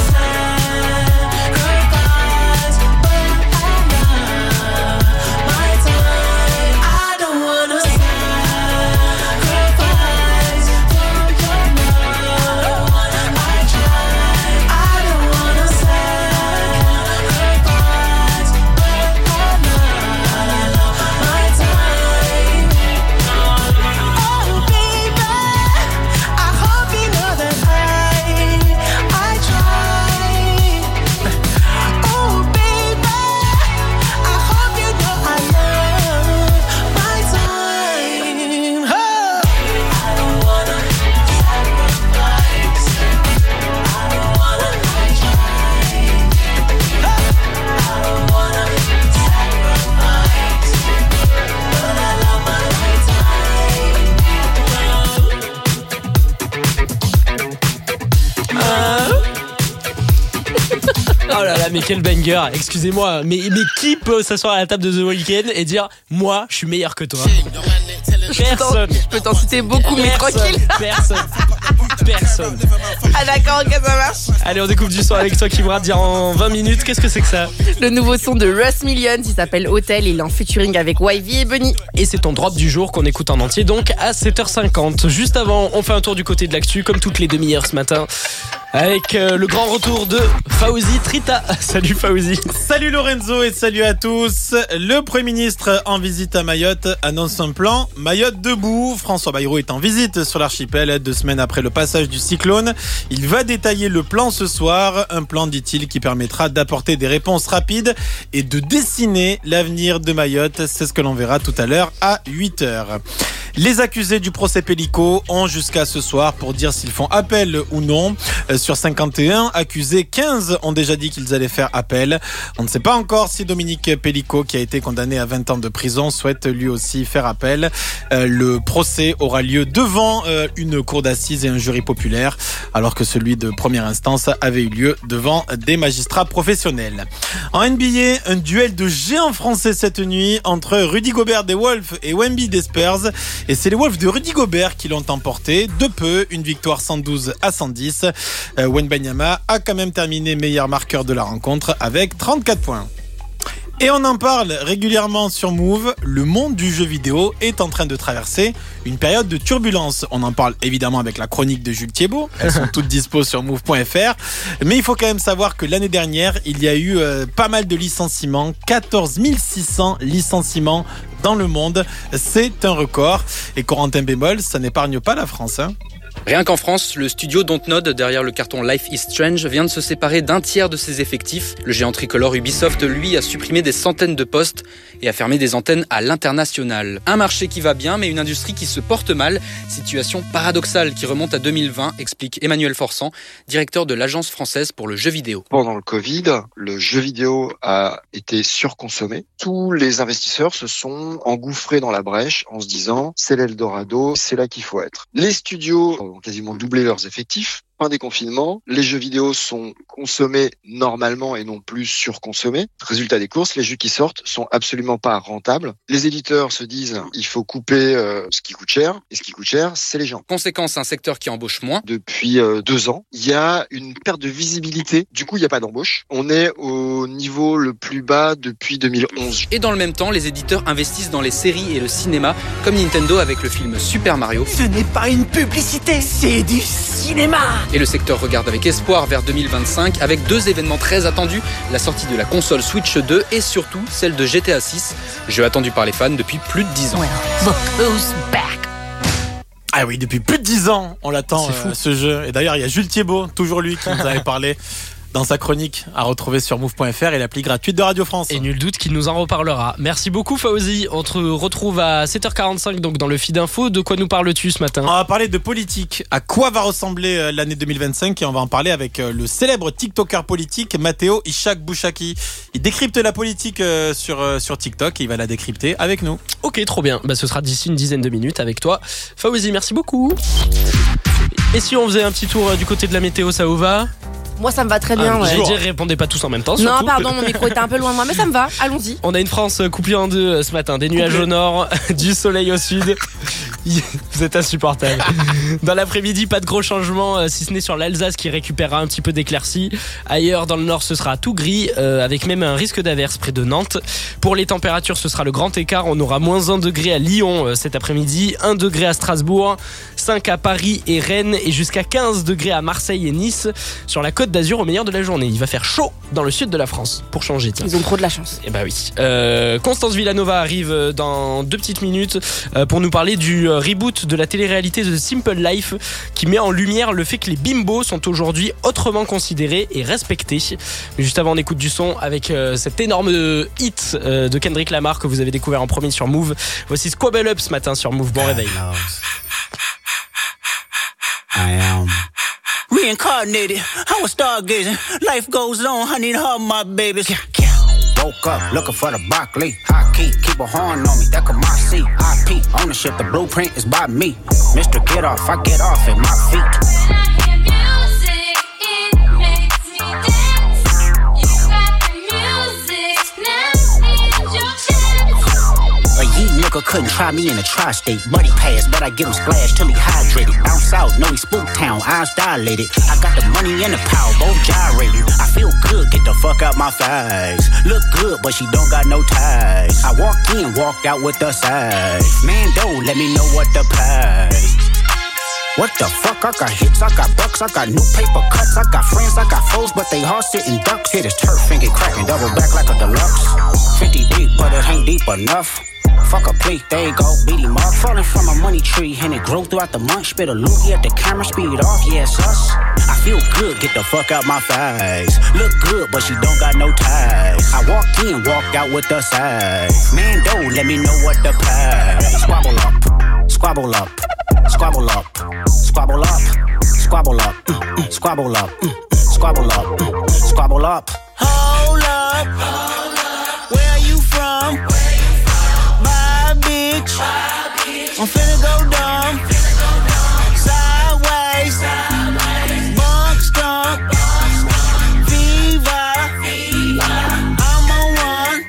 sacrifice, but I love my time. I don't wanna sacrifice for your love. I tried. I don't wanna sacrifice, but I love my time. Oh baby, I hope you know that I tried. Oh baby, I hope you know I love my time. I don't wanna sacrifice. I don't wanna try. I don't wanna sacrifice, but I love my Oh là là, mais quel banger. Excusez-moi, mais qui peut s'asseoir à la table de The Weeknd et dire moi je suis meilleur que toi? Personne. Je peux t'en citer beaucoup, mais tranquille. Personne. Ah d'accord, ok, ça marche. Allez, on découvre du son avec toi qui va dire en 20 minutes. Qu'est-ce que c'est que ça? Le nouveau son de Russ Millions, il s'appelle Hotel, il est en featuring avec YV et Bunny. Et c'est ton drop du jour qu'on écoute en entier donc à 7h50. Juste avant, on fait un tour du côté de l'actu comme toutes les demi-heures ce matin. Avec le grand retour de Fawzi Trita. Salut Fawzi. Salut Lorenzo et salut à tous. Le Premier ministre en visite à Mayotte annonce un plan Mayotte debout. François Bayrou est en visite sur l'archipel 2 semaines après le passage passage du cyclone. Il va détailler le plan ce soir. Un plan, dit-il, qui permettra d'apporter des réponses rapides et de dessiner l'avenir de Mayotte. C'est ce que l'on verra tout à l'heure à 8h. Les accusés du procès Pélico ont jusqu'à ce soir pour dire s'ils font appel ou non. Sur 51 accusés, 15 ont déjà dit qu'ils allaient faire appel. On ne sait pas encore si Dominique Pélico, qui a été condamné à 20 ans de prison, souhaite lui aussi faire appel. Le procès aura lieu devant une cour d'assises et un jury populaire, alors que celui de première instance avait eu lieu devant des magistrats professionnels. En NBA, un duel de géants français cette nuit entre Rudy Gobert des Wolves et Wemby des Spurs. Et c'est les Wolves de Rudy Gobert qui l'ont emporté de peu, une victoire 112-110. Wembanyama a quand même terminé meilleur marqueur de la rencontre avec 34 points. Et on en parle régulièrement sur Move, le monde du jeu vidéo est en train de traverser une période de turbulence. On en parle évidemment avec la chronique de Jules Thiebaud, elles sont toutes dispo sur move.fr. Mais il faut quand même savoir que l'année dernière, il y a eu pas mal de licenciements, 14 600 licenciements dans le monde. C'est un record. Et Corentin Bémol, ça n'épargne pas la France, hein. Rien qu'en France, le studio Dontnod, derrière le carton Life is Strange, vient de se séparer d'un tiers de ses effectifs. Le géant tricolore Ubisoft, lui, a supprimé des centaines de postes et a fermé des antennes à l'international. Un marché qui va bien, mais une industrie qui se porte mal. Situation paradoxale qui remonte à 2020, explique Emmanuel Forçant, directeur de l'Agence française pour le jeu vidéo. Pendant le Covid, le jeu vidéo a été surconsommé. Tous les investisseurs se sont engouffrés dans la brèche en se disant « c'est l'Eldorado, c'est là qu'il faut être ». Les studios ont quasiment doublé leurs effectifs. Fin des confinements, les jeux vidéo sont consommés normalement et non plus surconsommés. Résultat des courses, les jeux qui sortent sont absolument pas rentables. Les éditeurs se disent il faut couper ce qui coûte cher, et ce qui coûte cher, c'est les gens. Conséquence, un secteur qui embauche moins. Depuis 2 ans, il y a une perte de visibilité. Du coup, il n'y a pas d'embauche. On est au niveau le plus bas depuis 2011. Et dans le même temps, les éditeurs investissent dans les séries et le cinéma, comme Nintendo avec le film Super Mario. Ce n'est pas une publicité, c'est du cinéma. Et le secteur regarde avec espoir vers 2025 avec 2 événements très attendus, la sortie de la console Switch 2 et surtout celle de GTA 6, jeu attendu par les fans depuis plus de 10 ans. Well, look who's back. Ah oui, depuis plus de 10 ans, on l'attend ce jeu. Et d'ailleurs, il y a Jules Thiebaud, toujours lui, qui nous avait parlé dans sa chronique à retrouver sur move.fr et l'appli gratuite de Radio France. Et nul doute qu'il nous en reparlera. Merci beaucoup Fawzi. On te retrouve à 7h45 donc dans le feed info. De quoi nous parles-tu ce matin ? On va parler de politique. À quoi va ressembler l'année 2025 ? Et on va en parler avec le célèbre TikToker politique Matteo Ishak Bouchaki. Il décrypte la politique sur TikTok et il va la décrypter avec nous. Ok, trop bien. Bah, ce sera d'ici une dizaine de minutes avec toi. Fawzi, merci beaucoup. Et si on faisait un petit tour du côté de la météo, ça vous va ? Moi, ça me va très bien. J'allais dire, répondez pas tous en même temps. Non, surtout. pardon, mon micro était un peu loin de moi, mais ça me va. Allons-y. On a une France coupée en deux ce matin. Des nuages au nord, du soleil au sud. Vous êtes insupportable. Dans l'après-midi, pas de gros changements, si ce n'est sur l'Alsace qui récupérera un petit peu d'éclaircies. Ailleurs, dans le nord, ce sera tout gris, avec même un risque d'averse près de Nantes. Pour les températures, ce sera le grand écart. On aura moins 1 degré à Lyon cet après-midi, 1 degré à Strasbourg, 5 à Paris et Rennes et jusqu'à 15 degrés à Marseille et Nice. Sur la Côte d'Azur au meilleur de la journée. Il va faire chaud dans le sud de la France, pour changer. Tiens. Ils ont trop de la chance. Eh bah oui. Constance Villanova arrive dans 2 petites minutes pour nous parler du reboot de la télé-réalité The Simple Life qui met en lumière le fait que les bimbos sont aujourd'hui autrement considérés et respectés. Mais juste avant, on écoute du son avec cet énorme hit de Kendrick Lamar que vous avez découvert en premier sur Move. Voici Squabble Up ce matin sur Move. Bon réveil. I am reincarnated. I was stargazing. Life goes on. I need all my babies. Woke up looking for the broccoli. High key, keep a horn on me. That could my seat. IP ownership. The blueprint is by me. Mr. Get Off, I get off at my feet. Couldn't try me in a tri-state. Buddy pass, but I get him splashed till he hydrated. Bounce out, know he spook town, eyes dilated. I got the money and the power, both gyrating. I feel good, get the fuck out my face. Look good, but she don't got no ties. I walked in, walked out with the size. Man, don't let me know what to pay. What the fuck? I got hits, I got bucks, I got new paper cuts, I got friends, I got foes, but they hard sitting ducks. Hit his turf and get cracking, double back like a deluxe. 50 deep, but it ain't deep enough. Fuck a plate, there you go. Beady mark falling from a money tree, and it grew throughout the month. Spit a loogie at the camera, speed off, yes, us. I feel good, get the fuck out my face. Look good, but she don't got no ties. I walk in, walk out with the size. Man, don't let me know what the price. Squabble up, squabble up, squabble up, squabble up, squabble up, squabble up, squabble up, squabble up. Hold up, where are you from? My bitch, I'm finna go dumb. Sideways, bunk skunk, Viva, I'm on one.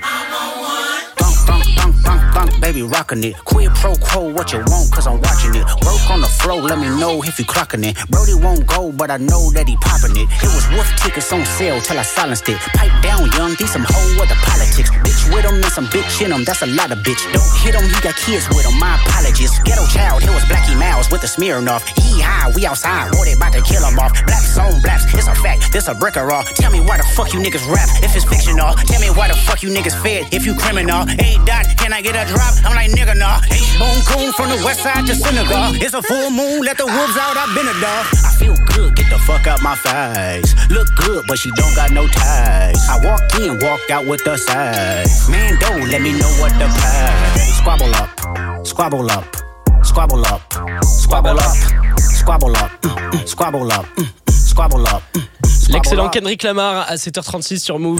Thunk, baby, rockin' it. Quid pro quo, what you want, cause I'm watching it. Work on the flow, let me know if you clocking it. Brody won't go, but I know that he poppin' it. It was wolf tickets on sale till I silenced it. Pipe down, young, these some hoe other politics. Bitch with him and some bitch in him, that's a lot of bitch. Don't hit him, he got kids with him, my apologies. Ghetto child, here was Blackie Mouse with the Smirnoff. Hee-haw, we outside, boy, they about to kill him off. Blacks on blacks, it's a fact, this a brick or all. Tell me why the fuck you niggas rap if it's fictional. Tell me why the fuck you niggas fed if you criminal. Hey, Dot, can I get a drop? I'm like, nigga, nah. H-Bone coon from the west side to Senegal. It's a full moon, let the wolves out, I've been a dog. I feel good, get the fuck out my face. Look good, but she don't got no ties. I walk in, walk out with the size. Man, don't let me know what the price. Squabble up, squabble up, squabble up, squabble up, squabble up, squabble up, squabble up. L'excellent Kendrick Lamar à 7h36 sur Move.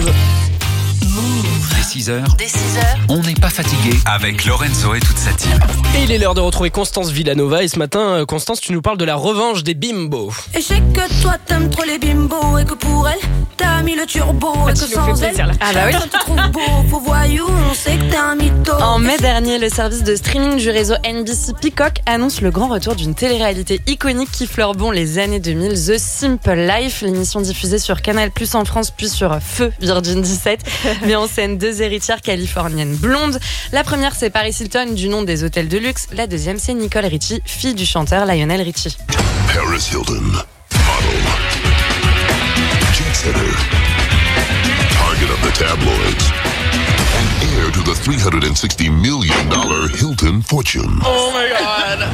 Dès 6h, on n'est pas fatigué avec Lorenzo et toute sa team. Et il est l'heure de retrouver Constance Villanova. Et ce matin, Constance, tu nous parles de la revanche des bimbos. Et je sais que toi t'aimes trop les bimbos et que pour elle t'as mis le turbo et que sans elle ah bah oui. tu trouves beau, faux voyou, on sait que t'es un mytho. En mai dernier, le service de streaming du réseau NBC Peacock annonce le grand retour d'une télé-réalité iconique qui fleure bon les années 2000, The Simple Life, l'émission diffusée sur Canal+ en France puis sur Feu Virgin 17, met en scène deux héritières californiennes blondes. La première, c'est Paris Hilton, du nom des hôtels de luxe. La deuxième, c'est Nicole Richie, fille du chanteur Lionel Richie. Paris Hilton, model, jet setter, target of the tabloids, and heir to the $360 million Hilton fortune. Oh my God!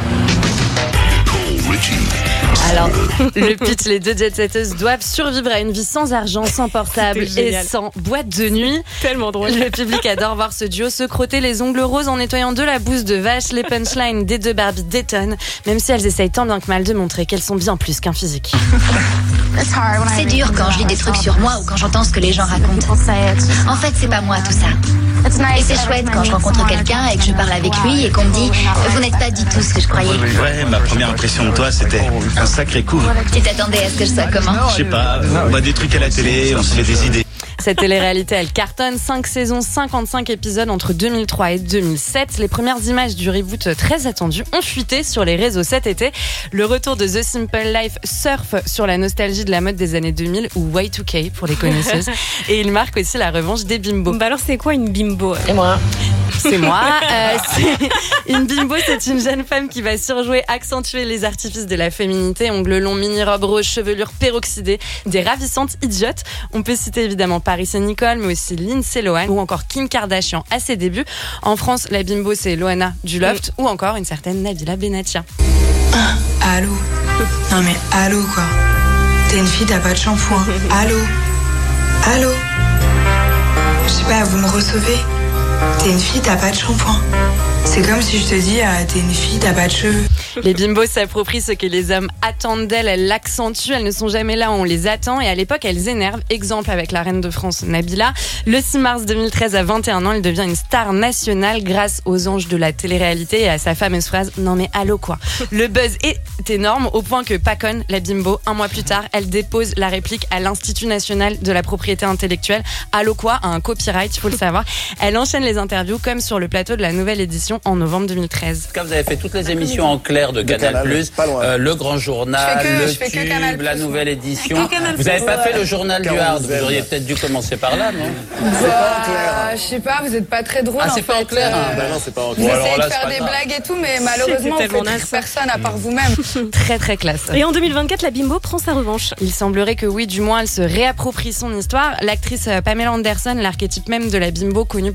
Nicole Richie. Alors, le pitch, les deux jet-setteuses doivent survivre à une vie sans argent, sans portable et sans boîte de nuit. Tellement drôle. Le public adore voir ce duo se crotter les ongles roses en nettoyant de la bouse de vache. Les punchlines des deux Barbie détonnent, même si elles essayent tant bien que mal de montrer qu'elles sont bien plus qu'un physique. C'est dur quand je lis des trucs sur moi ou quand j'entends ce que les gens racontent. En fait, c'est pas moi tout ça. Et c'est chouette quand je rencontre quelqu'un et que je parle avec lui et qu'on me dit « Vous n'êtes pas du tout ce que je croyais ». Ouais, ma première impression de toi, c'était un sacré coup. Tu t'attendais à ce que je sois comment ? Je sais pas, on voit des trucs à la télé, on se fait des idées. Cette télé-réalité, elle cartonne. 5 saisons, 55 épisodes entre 2003 et 2007. Les premières images du reboot très attendu ont fuité sur les réseaux cet été. Le retour de The Simple Life surfe sur la nostalgie de la mode des années 2000 ou Y2K pour les connaisseuses. Et il marque aussi la revanche des bimbos. Bah alors c'est quoi une bimbo ? Et moi. C'est moi. Une bimbo, c'est une jeune femme qui va surjouer, accentuer les artifices de la féminité. Ongles longs, mini-robes roses, chevelure peroxydée, des ravissantes idiotes. On peut citer évidemment Paris et Nicole, mais aussi Lindsay Lohan ou encore Kim Kardashian à ses débuts. En France, la bimbo, c'est Loana du Loft ou encore une certaine Nabila Benatia. Allô ? Non mais allô quoi ? T'es une fille, t'as pas de shampoing. Allô ? Allô ? Je sais pas, vous me recevez ? T'es une fille, t'as pas de shampoing. C'est comme si je te dis, t'es une fille, t'as pas de cheveux. Les bimbos s'approprient ce que les hommes attendent d'elles, elles l'accentuent, elles ne sont jamais là où on les attend et à l'époque elles énervent. Exemple avec la reine de France Nabila. Le 6 mars 2013, à 21 ans, elle devient une star nationale grâce aux anges de la télé-réalité et à sa fameuse phrase « Non mais allô quoi ». Le buzz est énorme au point que Pacon, la bimbo, un mois plus tard, elle dépose la réplique à l'Institut national de la propriété intellectuelle. Allô quoi, a un copyright, il faut le savoir. Elle enchaîne les interviews comme sur le plateau de la nouvelle édition en novembre 2013. Quand vous avez fait toutes les émissions en clair de Canal+, le Grand Journal, le Tube, la nouvelle édition. Vous n'avez pas fait le journal du Hard. Vous auriez peut-être dû commencer par là, non ? C'est pas en clair. Je sais pas, vous êtes pas très drôle. Ah, c'est pas en clair. Non, c'est pas en clair. Vous essayez de faire des blagues et tout, mais malheureusement, vous faites rire personne à part vous-même. Très très classe. Et en 2024, la bimbo prend sa revanche. Il semblerait que oui, du moins, elle se réapproprie son histoire. L'actrice Pamela Anderson, l'archétype même de la bimbo, connue pour son rôle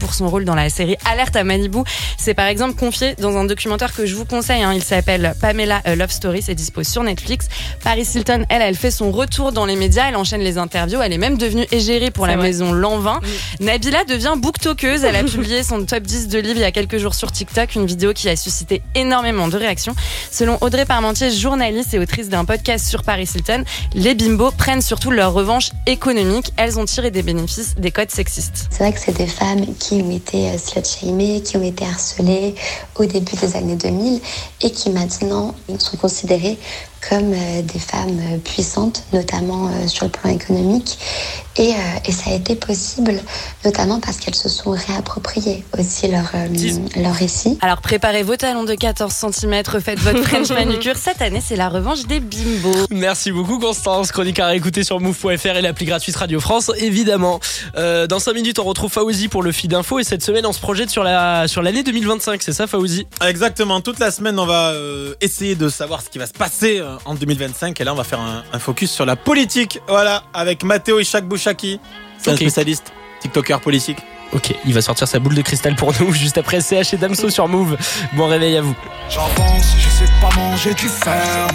dans la série Alerte à Malibu, s'est par exemple confiée dans un documentaire que je vous conseille. Il s'appelle Pamela A Love Story, c'est dispo sur Netflix. Paris Hilton, elle fait son retour dans les médias, elle enchaîne les interviews, elle est même devenue égérie pour la maison Lanvin. Nabila devient booktokeuse, elle a publié son top 10 de livres il y a quelques jours sur TikTok, une vidéo qui a suscité énormément de réactions. Selon Audrey Parmentier, journaliste et autrice d'un podcast sur Paris Hilton, les bimbos prennent surtout leur revanche économique. Elles ont tiré des bénéfices des codes sexistes. C'est vrai que c'est des femmes qui ont été slut-shamées, qui ont été harcelées au début des années 2000 et qui maintenant sont considérées comme des femmes puissantes, notamment sur le plan économique. Et ça a été possible, notamment parce qu'elles se sont réappropriées aussi leur récit. Alors préparez vos talons de 14 cm, faites votre French manucure. Cette année, c'est la revanche des bimbos. Merci beaucoup Constance. Chronique à réécouter sur move.fr et l'appli gratuite Radio France, évidemment. Dans 5 minutes, on retrouve Fawzi pour le feed info. Et cette semaine, on se projette sur l'année 2025. C'est ça, Fawzi? Exactement. Toute la semaine, on va essayer de savoir ce qui va se passer en 2025. Et là, on va faire un focus sur la politique. Voilà, avec Matteo Ishak Bouchaki. C'est un spécialiste, TikToker politique. Ok, il va sortir sa boule de cristal pour nous juste après CH et Damso sur Move. Bon réveil à vous. J'avance, je sais pas manger du fer.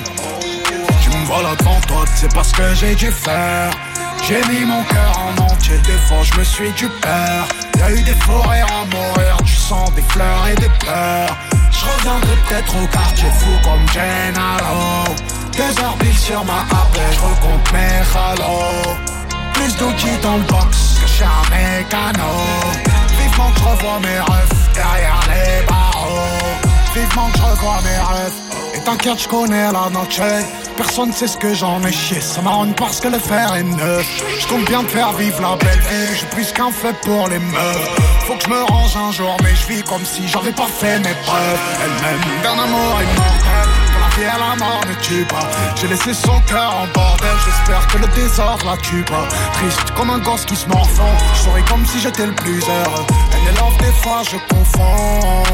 Tu me vois là devant toi, c'est parce que j'ai dû faire. J'ai mis mon cœur en entier, des fois je me suis du père. Y'a eu des forêts à mourir, du sang, des fleurs et des pleurs. Je reviendrai peut-être au quartier fou comme Gennaro. 2 heures pile sur ma app et je recompte mes halos. Plus d'outils dans le box que chez un mécano. Vivement que je revois mes refs derrière les barreaux. Vivement que je revois mes refs. Et t'inquiète, je connais la noche. Personne sait ce que j'en ai chié. Ça m'arrange parce que le fer est neuf. Je compte bien te faire vivre la belle vie. J'ai plus qu'un fait pour les meufs. Faut que je me range un jour, mais je vis comme si j'avais pas fait mes preuves. Elle m'aime d'un amour immortel. Et à la mort ne tue pas. J'ai laissé son cœur en bordel. J'espère que le désordre la tue pas. Triste comme un gosse qui se morfond. Je souris comme si j'étais le plus heureux. Elle est love, des fois je confonds.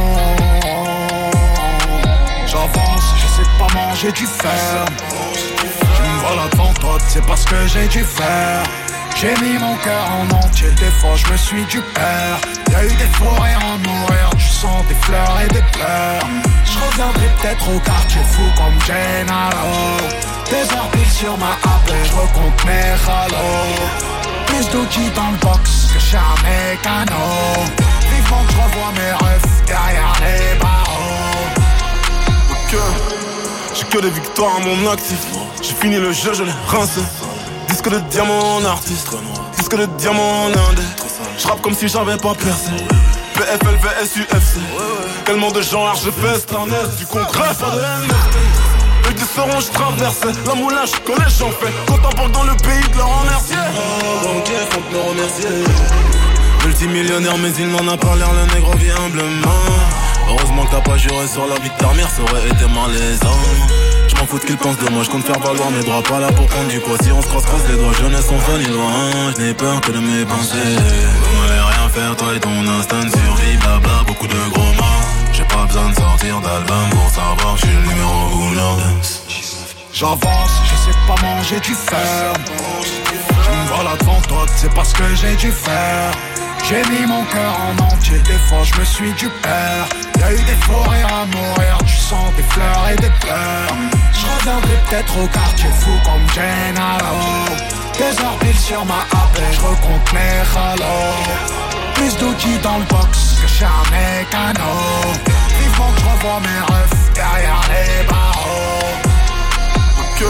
J'avance, je sais pas manger du fer. Tu me vois là devant toi, c'est parce que j'ai dû faire. J'ai mis mon cœur en entier, des fois je me suis du père. Y'a eu des forêts à mourir, du sang, des fleurs et des pleurs. Je reviendrai peut-être au quartier fou comme Gennaro. 2 heures pile sur ma app et je recompte mes halos. Plus d'outils dans le box que chez un mécano. Vivement que je revois mes refs derrière les barreaux. Ok, j'ai que des victoires à mon actif. J'ai fini le jeu, je l'ai rincé. Disque de diamant en artiste, disque de diamant en indé. J'rappe comme si j'avais pas percé. PFL, VS, UFC. Tellement de gens large peste, du concret, pas de NFT. Eux qui seront, j'traversais. La moulin, j'connais, j'en fais. Contemporain dans le pays de leur remercier. Donc faut te le remercier. Multimillionnaire, mais il n'en a pas l'air, le nègre vit humblement. Heureusement que t'as pas juré sur la vie de ta mère, ça aurait été malaisant. J'm'en fous de qu'ils pensent de moi, j'compte faire valoir mes droits, pas là pour prendre du poids. Si on se croise les doigts, jeunesse on va ni loin. J'n'ai peur que de mes pensées. Vous m'allez rien faire, toi et ton instinct de survie, blabla, beaucoup de gros mots. J'ai pas besoin de sortir d'album pour savoir que j'suis le numéro 1. J'avance, je sais pas manger du fer. Tu me vois là devant toi, c'est parce que j'ai dû faire. J'ai mis mon cœur en entier, des fois je me suis du père. Y'a eu des forêts à mourir, du sang, des fleurs et des pleurs. Je reviendrai peut-être au quartier fou comme Gennaro. 2 heures pile sur ma app et je recompte mes halos. Plus d'outils dans le box que chez un mécano. Vivement que je revois mes refs derrière les barreaux. Ok.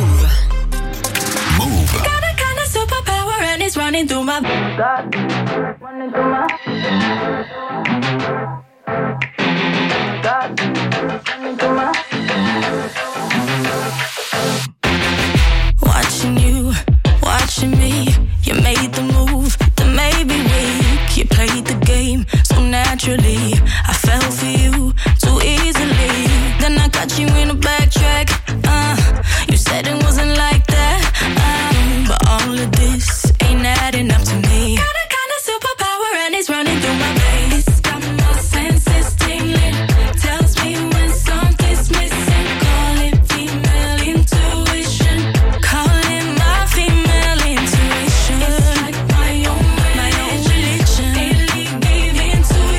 Move. Got a kind of superpower and it's running through my running through my running through my watching you, watching me. You made the move that made me weak. You played the game so naturally. I fell for you too easily. Then I got you in a backtrack. You said it wasn't like that. But all of this ain't adding up to me. Got a kind of superpower and it's running through my veins. Got my senses tingling. Tells me when something's missing. Call it female intuition. Call it my female intuition. It's like my own religion. Gave into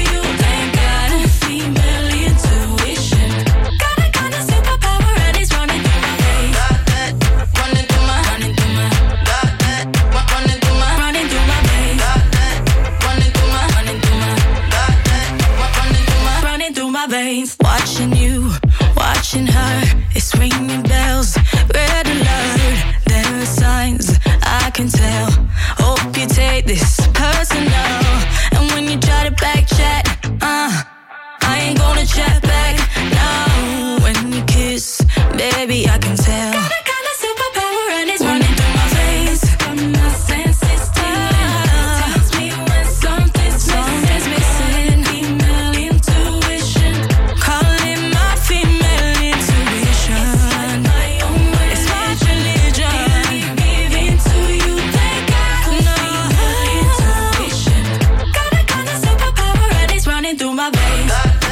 veins. Watching you, watching her, it's ringing bells. Red alert, there are signs I can tell. Hope you take this personal. And when you try to back chat, I ain't gonna chat back. No, when you kiss, baby, I can tell. Got a kind of superpower and it's running through my veins. Got my senses tingling. Tells me when something's missing. Female intuition, calling my female intuition. It's my religion. Giving to you, thank God for female intuition. Got a kind of superpower and it's running through my veins.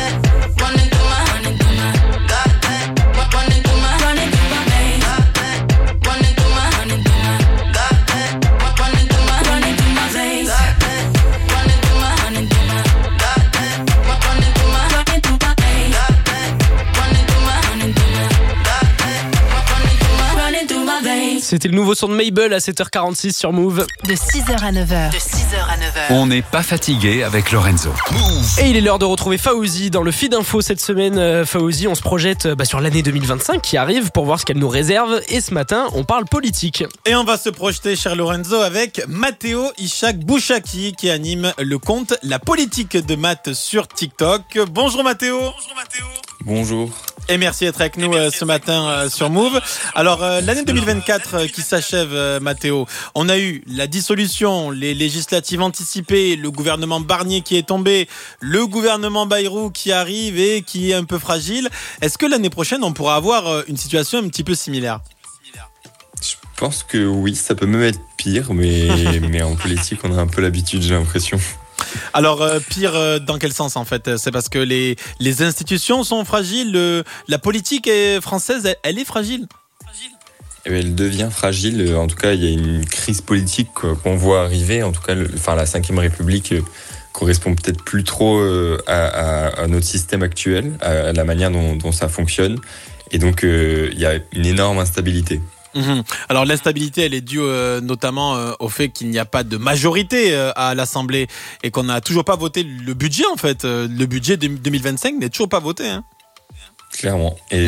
C'était le nouveau son de Mabel à 7h46 sur Move. De 6h à 9h. On n'est pas fatigué avec Lorenzo. Et il est l'heure de retrouver Fawzi dans le feed info cette semaine. Fawzi, on se projette sur l'année 2025 qui arrive pour voir ce qu'elle nous réserve. Et ce matin, on parle politique. Et on va se projeter, cher Lorenzo, avec Matteo Ishak Bouchaki qui anime le compte La Politique de Matt sur TikTok. Bonjour Matteo. Bonjour. Et merci d'être avec nous ce matin sur Move. Alors, l'année 2024 qui s'achève, Matteo. On a eu la dissolution, les législatives anticipées, le gouvernement Barnier qui est tombé, le gouvernement Bayrou qui arrive et qui est un peu fragile. Est-ce que l'année prochaine, on pourra avoir une situation un petit peu similaire ? Je pense que oui, ça peut même être pire, mais en politique, on a un peu l'habitude, j'ai l'impression. Alors, pire dans quel sens en fait ? C'est parce que les institutions sont fragiles, la politique française, elle est fragile ? Elle devient fragile, en tout cas il y a une crise politique qu'on voit arriver, en tout cas la 5e République correspond peut-être plus trop à notre système actuel, à la manière dont ça fonctionne, et donc il y a une énorme instabilité. Alors l'instabilité, elle est due notamment au fait qu'il n'y a pas de majorité à l'Assemblée et qu'on n'a toujours pas voté le budget en fait. Le budget 2025 n'est toujours pas voté. Hein. Clairement. Et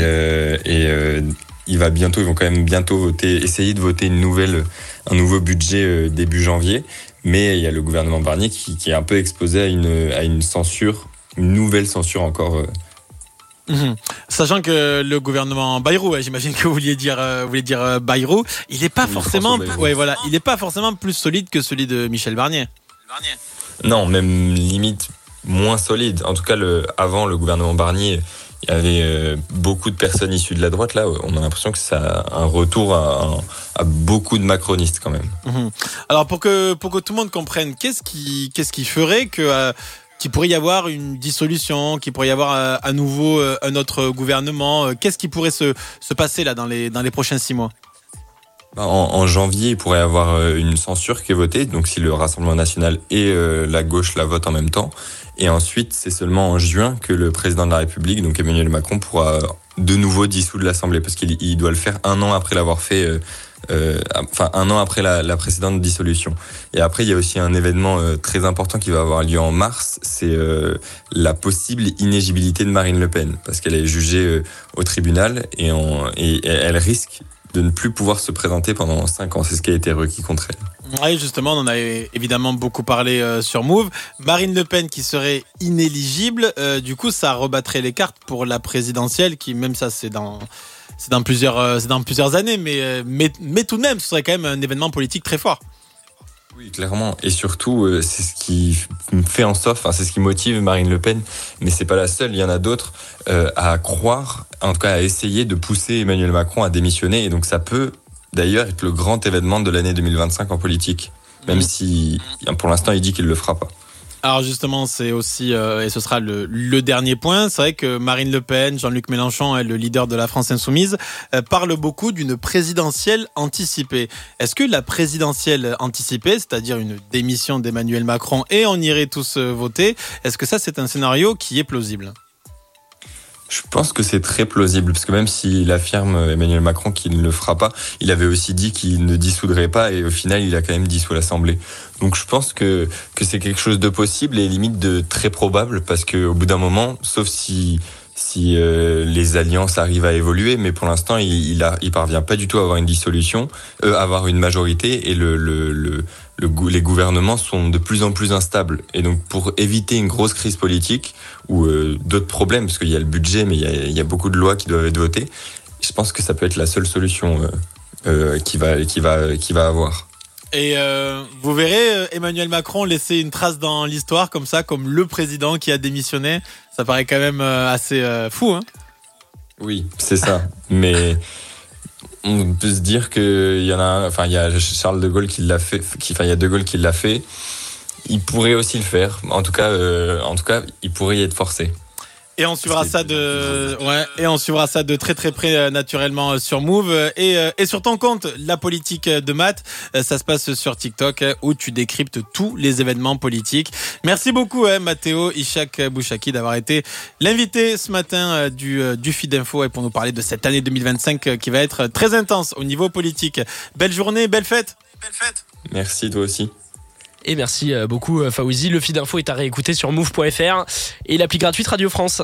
ils vont quand même bientôt essayer de voter un nouveau budget début janvier. Mais il y a le gouvernement Barnier qui est un peu exposé à une censure, une nouvelle censure encore. Sachant que le gouvernement Bayrou, j'imagine que vous vouliez dire Bayrou, il n'est pas forcément, il est pas forcément plus solide que celui de Michel Barnier. Non, même limite moins solide. En tout cas, avant le gouvernement Barnier, il y avait beaucoup de personnes issues de la droite. Là, on a l'impression que c'est un retour à beaucoup de macronistes quand même. Alors pour que tout le monde comprenne, qu'est-ce qui ferait qu'il pourrait y avoir une dissolution, qu'il pourrait y avoir à nouveau un autre gouvernement. Qu'est-ce qui pourrait se passer là dans les prochains 6 mois ? En janvier, il pourrait y avoir une censure qui est votée, donc si le Rassemblement national et la gauche la votent en même temps. Et ensuite, c'est seulement en juin que le président de la République, donc Emmanuel Macron, pourra de nouveau dissoudre l'Assemblée, parce qu'il doit le faire 1 an après l'avoir fait... 1 an après la précédente dissolution. Et après, il y a aussi un événement très important qui va avoir lieu en mars, c'est la possible inéligibilité de Marine Le Pen, parce qu'elle est jugée au tribunal et elle risque de ne plus pouvoir se présenter pendant 5 ans. C'est ce qui a été requis contre elle. Oui, justement, on en a évidemment beaucoup parlé sur Move. Marine Le Pen qui serait inéligible, du coup, ça rebattrait les cartes pour la présidentielle, qui même ça, c'est dans plusieurs années, mais tout de même, ce serait quand même un événement politique très fort. Oui, clairement. Et surtout, c'est ce qui fait en sorte, c'est ce qui motive Marine Le Pen, mais c'est pas la seule. Il y en a d'autres à croire, en tout cas à essayer de pousser Emmanuel Macron à démissionner. Et donc ça peut d'ailleurs être le grand événement de l'année 2025 en politique, même si pour l'instant il dit qu'il le fera pas. Alors justement, c'est aussi, et ce sera le dernier point, c'est vrai que Marine Le Pen, Jean-Luc Mélenchon, le leader de la France Insoumise, parlent beaucoup d'une présidentielle anticipée. Est-ce que la présidentielle anticipée, c'est-à-dire une démission d'Emmanuel Macron et on irait tous voter, est-ce que ça c'est un scénario qui est plausible ? Je pense que c'est très plausible, parce que même s'il affirme, Emmanuel Macron, qu'il ne le fera pas, il avait aussi dit qu'il ne dissoudrait pas, et au final, il a quand même dissous l'Assemblée. Donc je pense que c'est quelque chose de possible et limite de très probable, parce qu'au bout d'un moment, sauf si les alliances arrivent à évoluer, mais pour l'instant, il parvient pas du tout à avoir une dissolution, avoir une majorité, et les gouvernements sont de plus en plus instables. Et donc, pour éviter une grosse crise politique ou d'autres problèmes, parce qu'il y a le budget, mais il y a beaucoup de lois qui doivent être votées, je pense que ça peut être la seule solution qu'il va avoir. Et vous verrez Emmanuel Macron laisser une trace dans l'histoire comme ça, comme le président qui a démissionné. Ça paraît quand même assez fou, hein. Oui, c'est ça. Mais on peut se dire qu'il y en a, il y a Charles de Gaulle qui l'a fait, il y a de Gaulle qui l'a fait. Il pourrait aussi le faire. En tout cas, il pourrait y être forcé. Et on suivra ça de très très près naturellement sur Move et sur ton compte La Politique de Matt, ça se passe sur TikTok où tu décryptes tous les événements politiques. Merci beaucoup Mathéo Ishak Bouchaki d'avoir été l'invité ce matin du Feed Info et pour nous parler de cette année 2025 qui va être très intense au niveau politique. Belle journée, belle fête. Merci, toi aussi. Et merci beaucoup Fawzi. Le feed info est à réécouter sur move.fr et l'appli gratuite Radio France.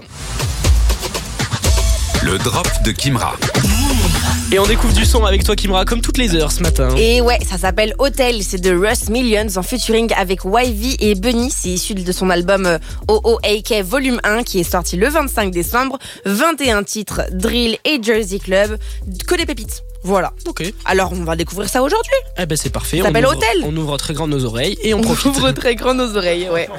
Le drop de Kimra. Et on découvre du son avec toi Kimra comme toutes les heures ce matin. Et ouais, ça s'appelle Hotel, c'est de Russ Millions en featuring avec YV et Bunny. C'est issu de son album OOAK Volume 1 qui est sorti le 25 décembre. 21 titres, drill et Jersey Club, que des pépites. Voilà. Ok. Alors on va découvrir ça aujourd'hui. Eh ben c'est parfait. Ça s'appelle Hotel. On ouvre très grand nos oreilles et on profite. On ouvre très grand nos oreilles, ouais.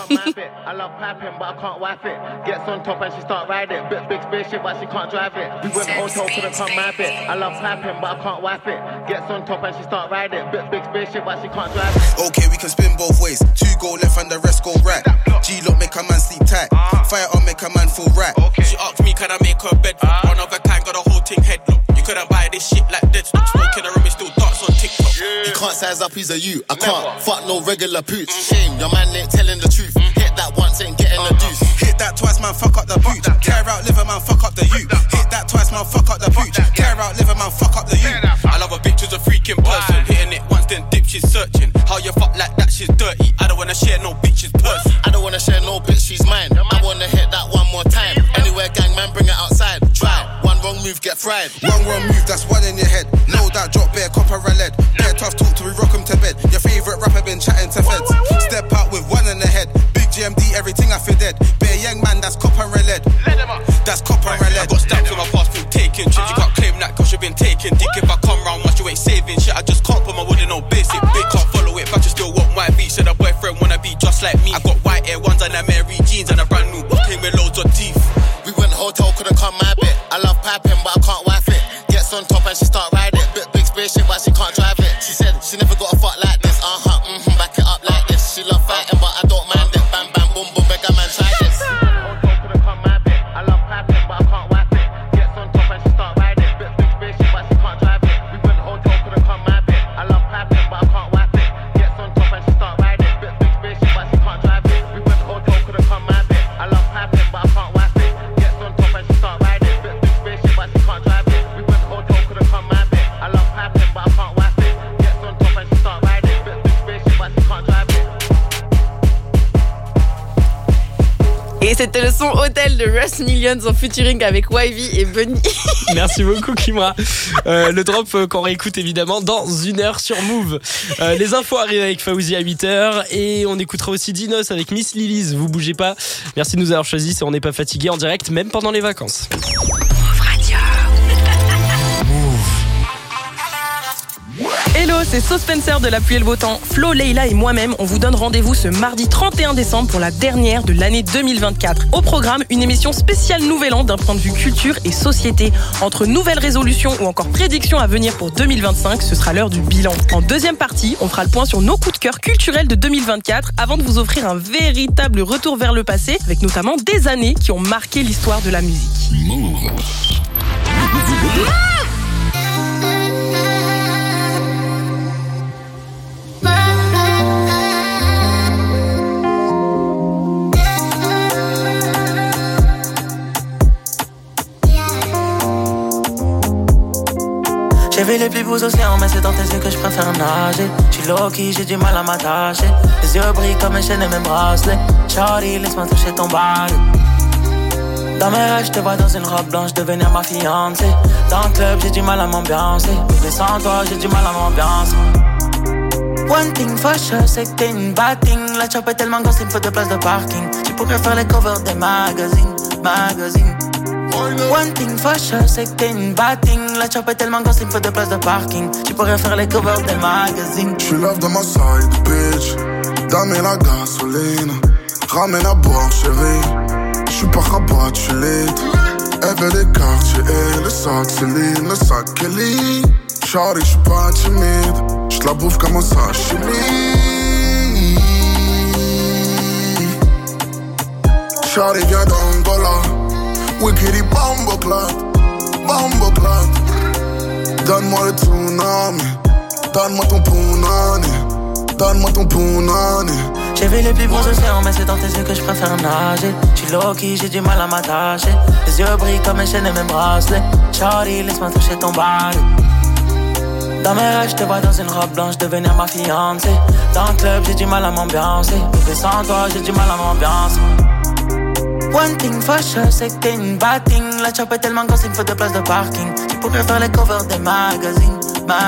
Okay, we can spin both ways. Two go left and the rest go right. G-lock make a man sleep tight. Fire on make a man feel right. She asked me, can I make her bed? One of a kind, got a whole thing headlock. You couldn't buy this shit like dead stock. Smoke in the room, it still darts on TikTok. He can't size up, he's a you. I can't fuck no regular pooch. Shame, your man ain't telling the truth. Hit that once, ain't getting a deuce. Hit that twice, man, fuck up the pooch. Care out, live a man, fuck up the you. Hit that twice, man, fuck up the pooch. Care out, live a man, fuck up the you. I love a bitch who's a freaking person. Hitting it once, then dip, she's searching. How you fuck like that, she's dirty. I don't wanna share no bitch's person. I don't wanna share no bitch, she's mine. I wanna hit that one more time. Anywhere, gang, man, bring it outside. Try one wrong move, get fried. One wrong move, that's one in your head. Know that drop bare, copper and lead. Bare tough talk till we rock 'em to bed. Your favourite rapper been chatting to feds. Step out with one in the head. Big GMD, everything I feel dead. Bare young man, that's copper and lead. That's copper and lead. I got stamps on my passport taken. Trips, you can't claim that cause you been taken. Dick if I come round once you ain't saving shit. I just can't put my wood in no basic. Big can't follow it, but you still want white beat. Said a boyfriend wanna be just like me. I got white Air Ones and a Mary jeans and a brand new book came with loads of teeth. We went hotel, couldn't come my bit. I love piping, but I can't wife it. Gets on top and she start riding. Big spaceship, but she can't drive it. She said she never got a fuck like this. Back it up like this. She love fighting, but I don't mind it. Bam, bam, boom, boom, beggar man, try this. Et c'était le son Hotel de Russ Millions en featuring avec YV et Bunny. Merci beaucoup Kimra. Le drop qu'on réécoute évidemment dans une heure sur Move. Les infos arrivent avec Fawzi à 8h et on écoutera aussi Dinos avec Miss Lilies. Vous bougez pas. Merci de nous avoir choisis. On n'est pas fatigué en direct même pendant les vacances. Hello, c'est So Spencer de La Pluie et le Beau Temps. Flo, Leïla et moi-même, on vous donne rendez-vous ce mardi 31 décembre pour la dernière de l'année 2024. Au programme, une émission spéciale Nouvel An d'un point de vue culture et société. Entre nouvelles résolutions ou encore prédictions à venir pour 2025, ce sera l'heure du bilan. En deuxième partie, on fera le point sur nos coups de cœur culturels de 2024 avant de vous offrir un véritable retour vers le passé avec notamment des années qui ont marqué l'histoire de la musique. Move. J'ai vu les plus beaux océans, mais c'est dans tes yeux que je préfère nager. J'suis low-key, j'ai du mal à m'attacher. Les yeux brillent comme mes chaînes et mes bracelets. Shawty, laisse-moi toucher ton bal. Dans mes rêves, j'te vois dans une robe blanche devenir ma fiancée. Dans le club, j'ai du mal à m'ambiancer. Mais sans toi, j'ai du mal à m'ambiancer. One thing for sure, c'est que t'es une bad thing. La chop est tellement grosse, il me faut 2 places de parking. Tu pourrais faire les covers des magazines. One thing for sure, c'est que t'es une bad thing. La chop est tellement grosse, il me faut 2 places de parking. Tu pourrais faire les covers des magazines. J'suis love de ma side, bitch. Damé la gasoline. Ramène à boire, chérie. J'suis pas rabat, j'suis lit. Elle veut des quartiers, le sac Céline, le sac Kelly. Shawty, j'suis pas timide. J'te la bouffe comme un sashimi. Shawty vient d'Angola. Wikiri Bamboclat. Donne-moi le tsunami. Donne-moi ton punani. J'ai vu les plus beaux océans, mais c'est dans tes yeux que je préfère nager. J'suis low-key, j'ai du mal à m'attacher. Les yeux brillent comme mes chaînes et mes bracelets. Shawty, laisse-moi toucher ton bal. Dans mes rêves, j'te vois dans une robe blanche devenir ma fiancée. Dans le club, j'ai du mal à m'ambiancer. Bébé, sans toi, j'ai du mal à m'ambiancer. One thing for sure, c'est que t'es une bad thing. La chop est tellement grosse, il me faut 2 places de parking. Tu pourrais faire les covers des magazines.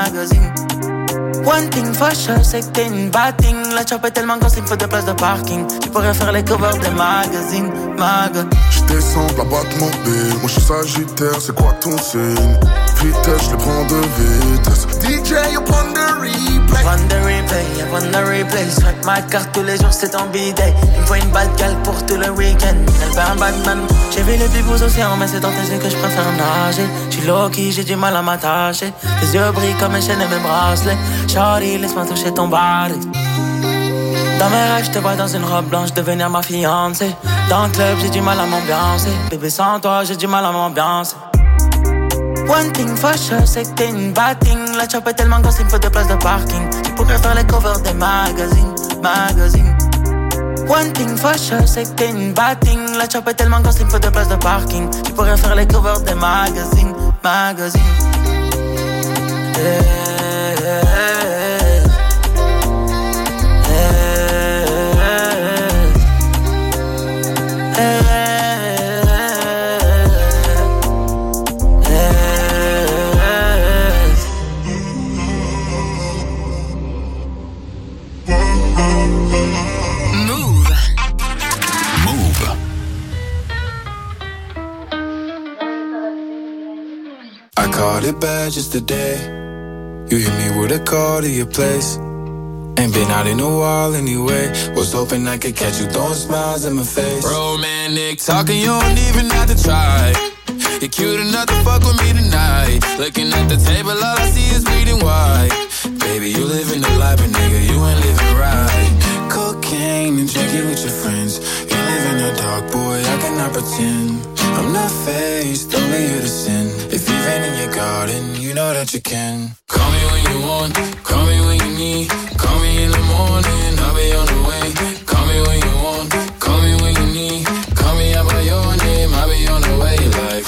One thing for sure, c'est que t'es une bad thing. La chop est tellement grosse, il me faut 2 places de parking. Tu pourrais faire les covers des magazines. J'descends la boîte mobile. Moi j'suis sagittaire, c'est quoi ton signe? Vitesse, j'le prends de vitesse. DJ, you on the replay. On the replay. Swipe ma carte tous les jours, c'est ton bidet. Il me faut une bad gal pour tout le week-end. Elle fait un Batman. J'ai vu les plus beaux océans, mais c'est dans tes yeux que je préfère nager. J'suis low-key, j'ai du mal à m'attacher. Les yeux brillent comme mes chaînes et mes bracelets. Shawty, laisse-moi toucher ton body. Dans mes rêves, j'te vois dans une robe blanche devenir ma fiancée. Dans le club, j'ai du mal à m'ambiancer. Bébé, sans toi, j'ai du mal à m'ambiancer. One thing for sure, c'est que t'es une bad thing. La chop est tellement grosse, il me faut 2 places de parking. Tu pourrais faire les covers des magazines. One thing for sure, c'est que t'es une bad thing. La chop est tellement grosse, il me faut 2 places de parking. Tu pourrais faire les covers des magazines. I caught it bad just today. You hit me with a call to your place. Ain't been out in a while anyway. Was hoping I could catch you throwing smiles in my face. Romantic talking, you don't even have to try. You're cute enough to fuck with me tonight. Looking at the table, all I see is bleeding white. Baby, you living the life, but nigga, you ain't living right. Cocaine and drinking with your friends. You live in the dark, boy, I cannot pretend. I'm not faced, only here to sin. If you've been in your garden, you know that you can. Call me when you want, call me when you need. Call me in the morning, I'll be on the way. Call me when you want, call me when you need. Call me out by your name, I'll be on the way. Like,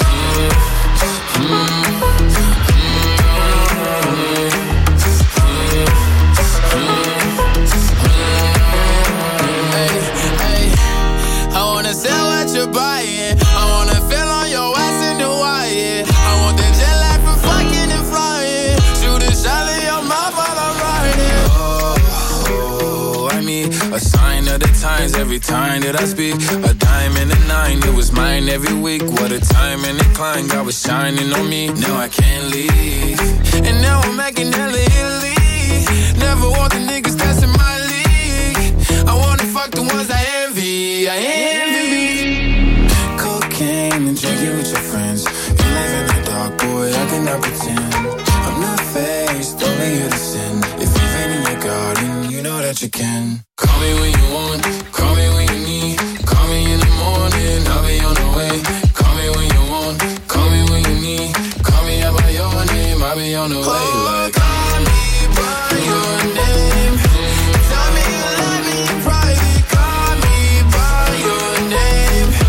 I wanna sell what you're buying. I wanna feel on your ass in Hawaii. I want that jet lag from fucking and flying. Shoot a shot in your mouth while I'm riding. Oh, I need a sign of the times every time that I speak. A dime and a 9, it was mine every week. What a time and a climb, God was shining on me. Now I can't leave, And now I'm making hella Italy. Never want the niggas that's in my league. I wanna fuck the ones I envy. I envy. Cocaine and drinking with your friends. You live in the dark, boy, I cannot pretend. I'm not faced, only here to sin. If you've been in your garden, you know that you can. Call me when you want,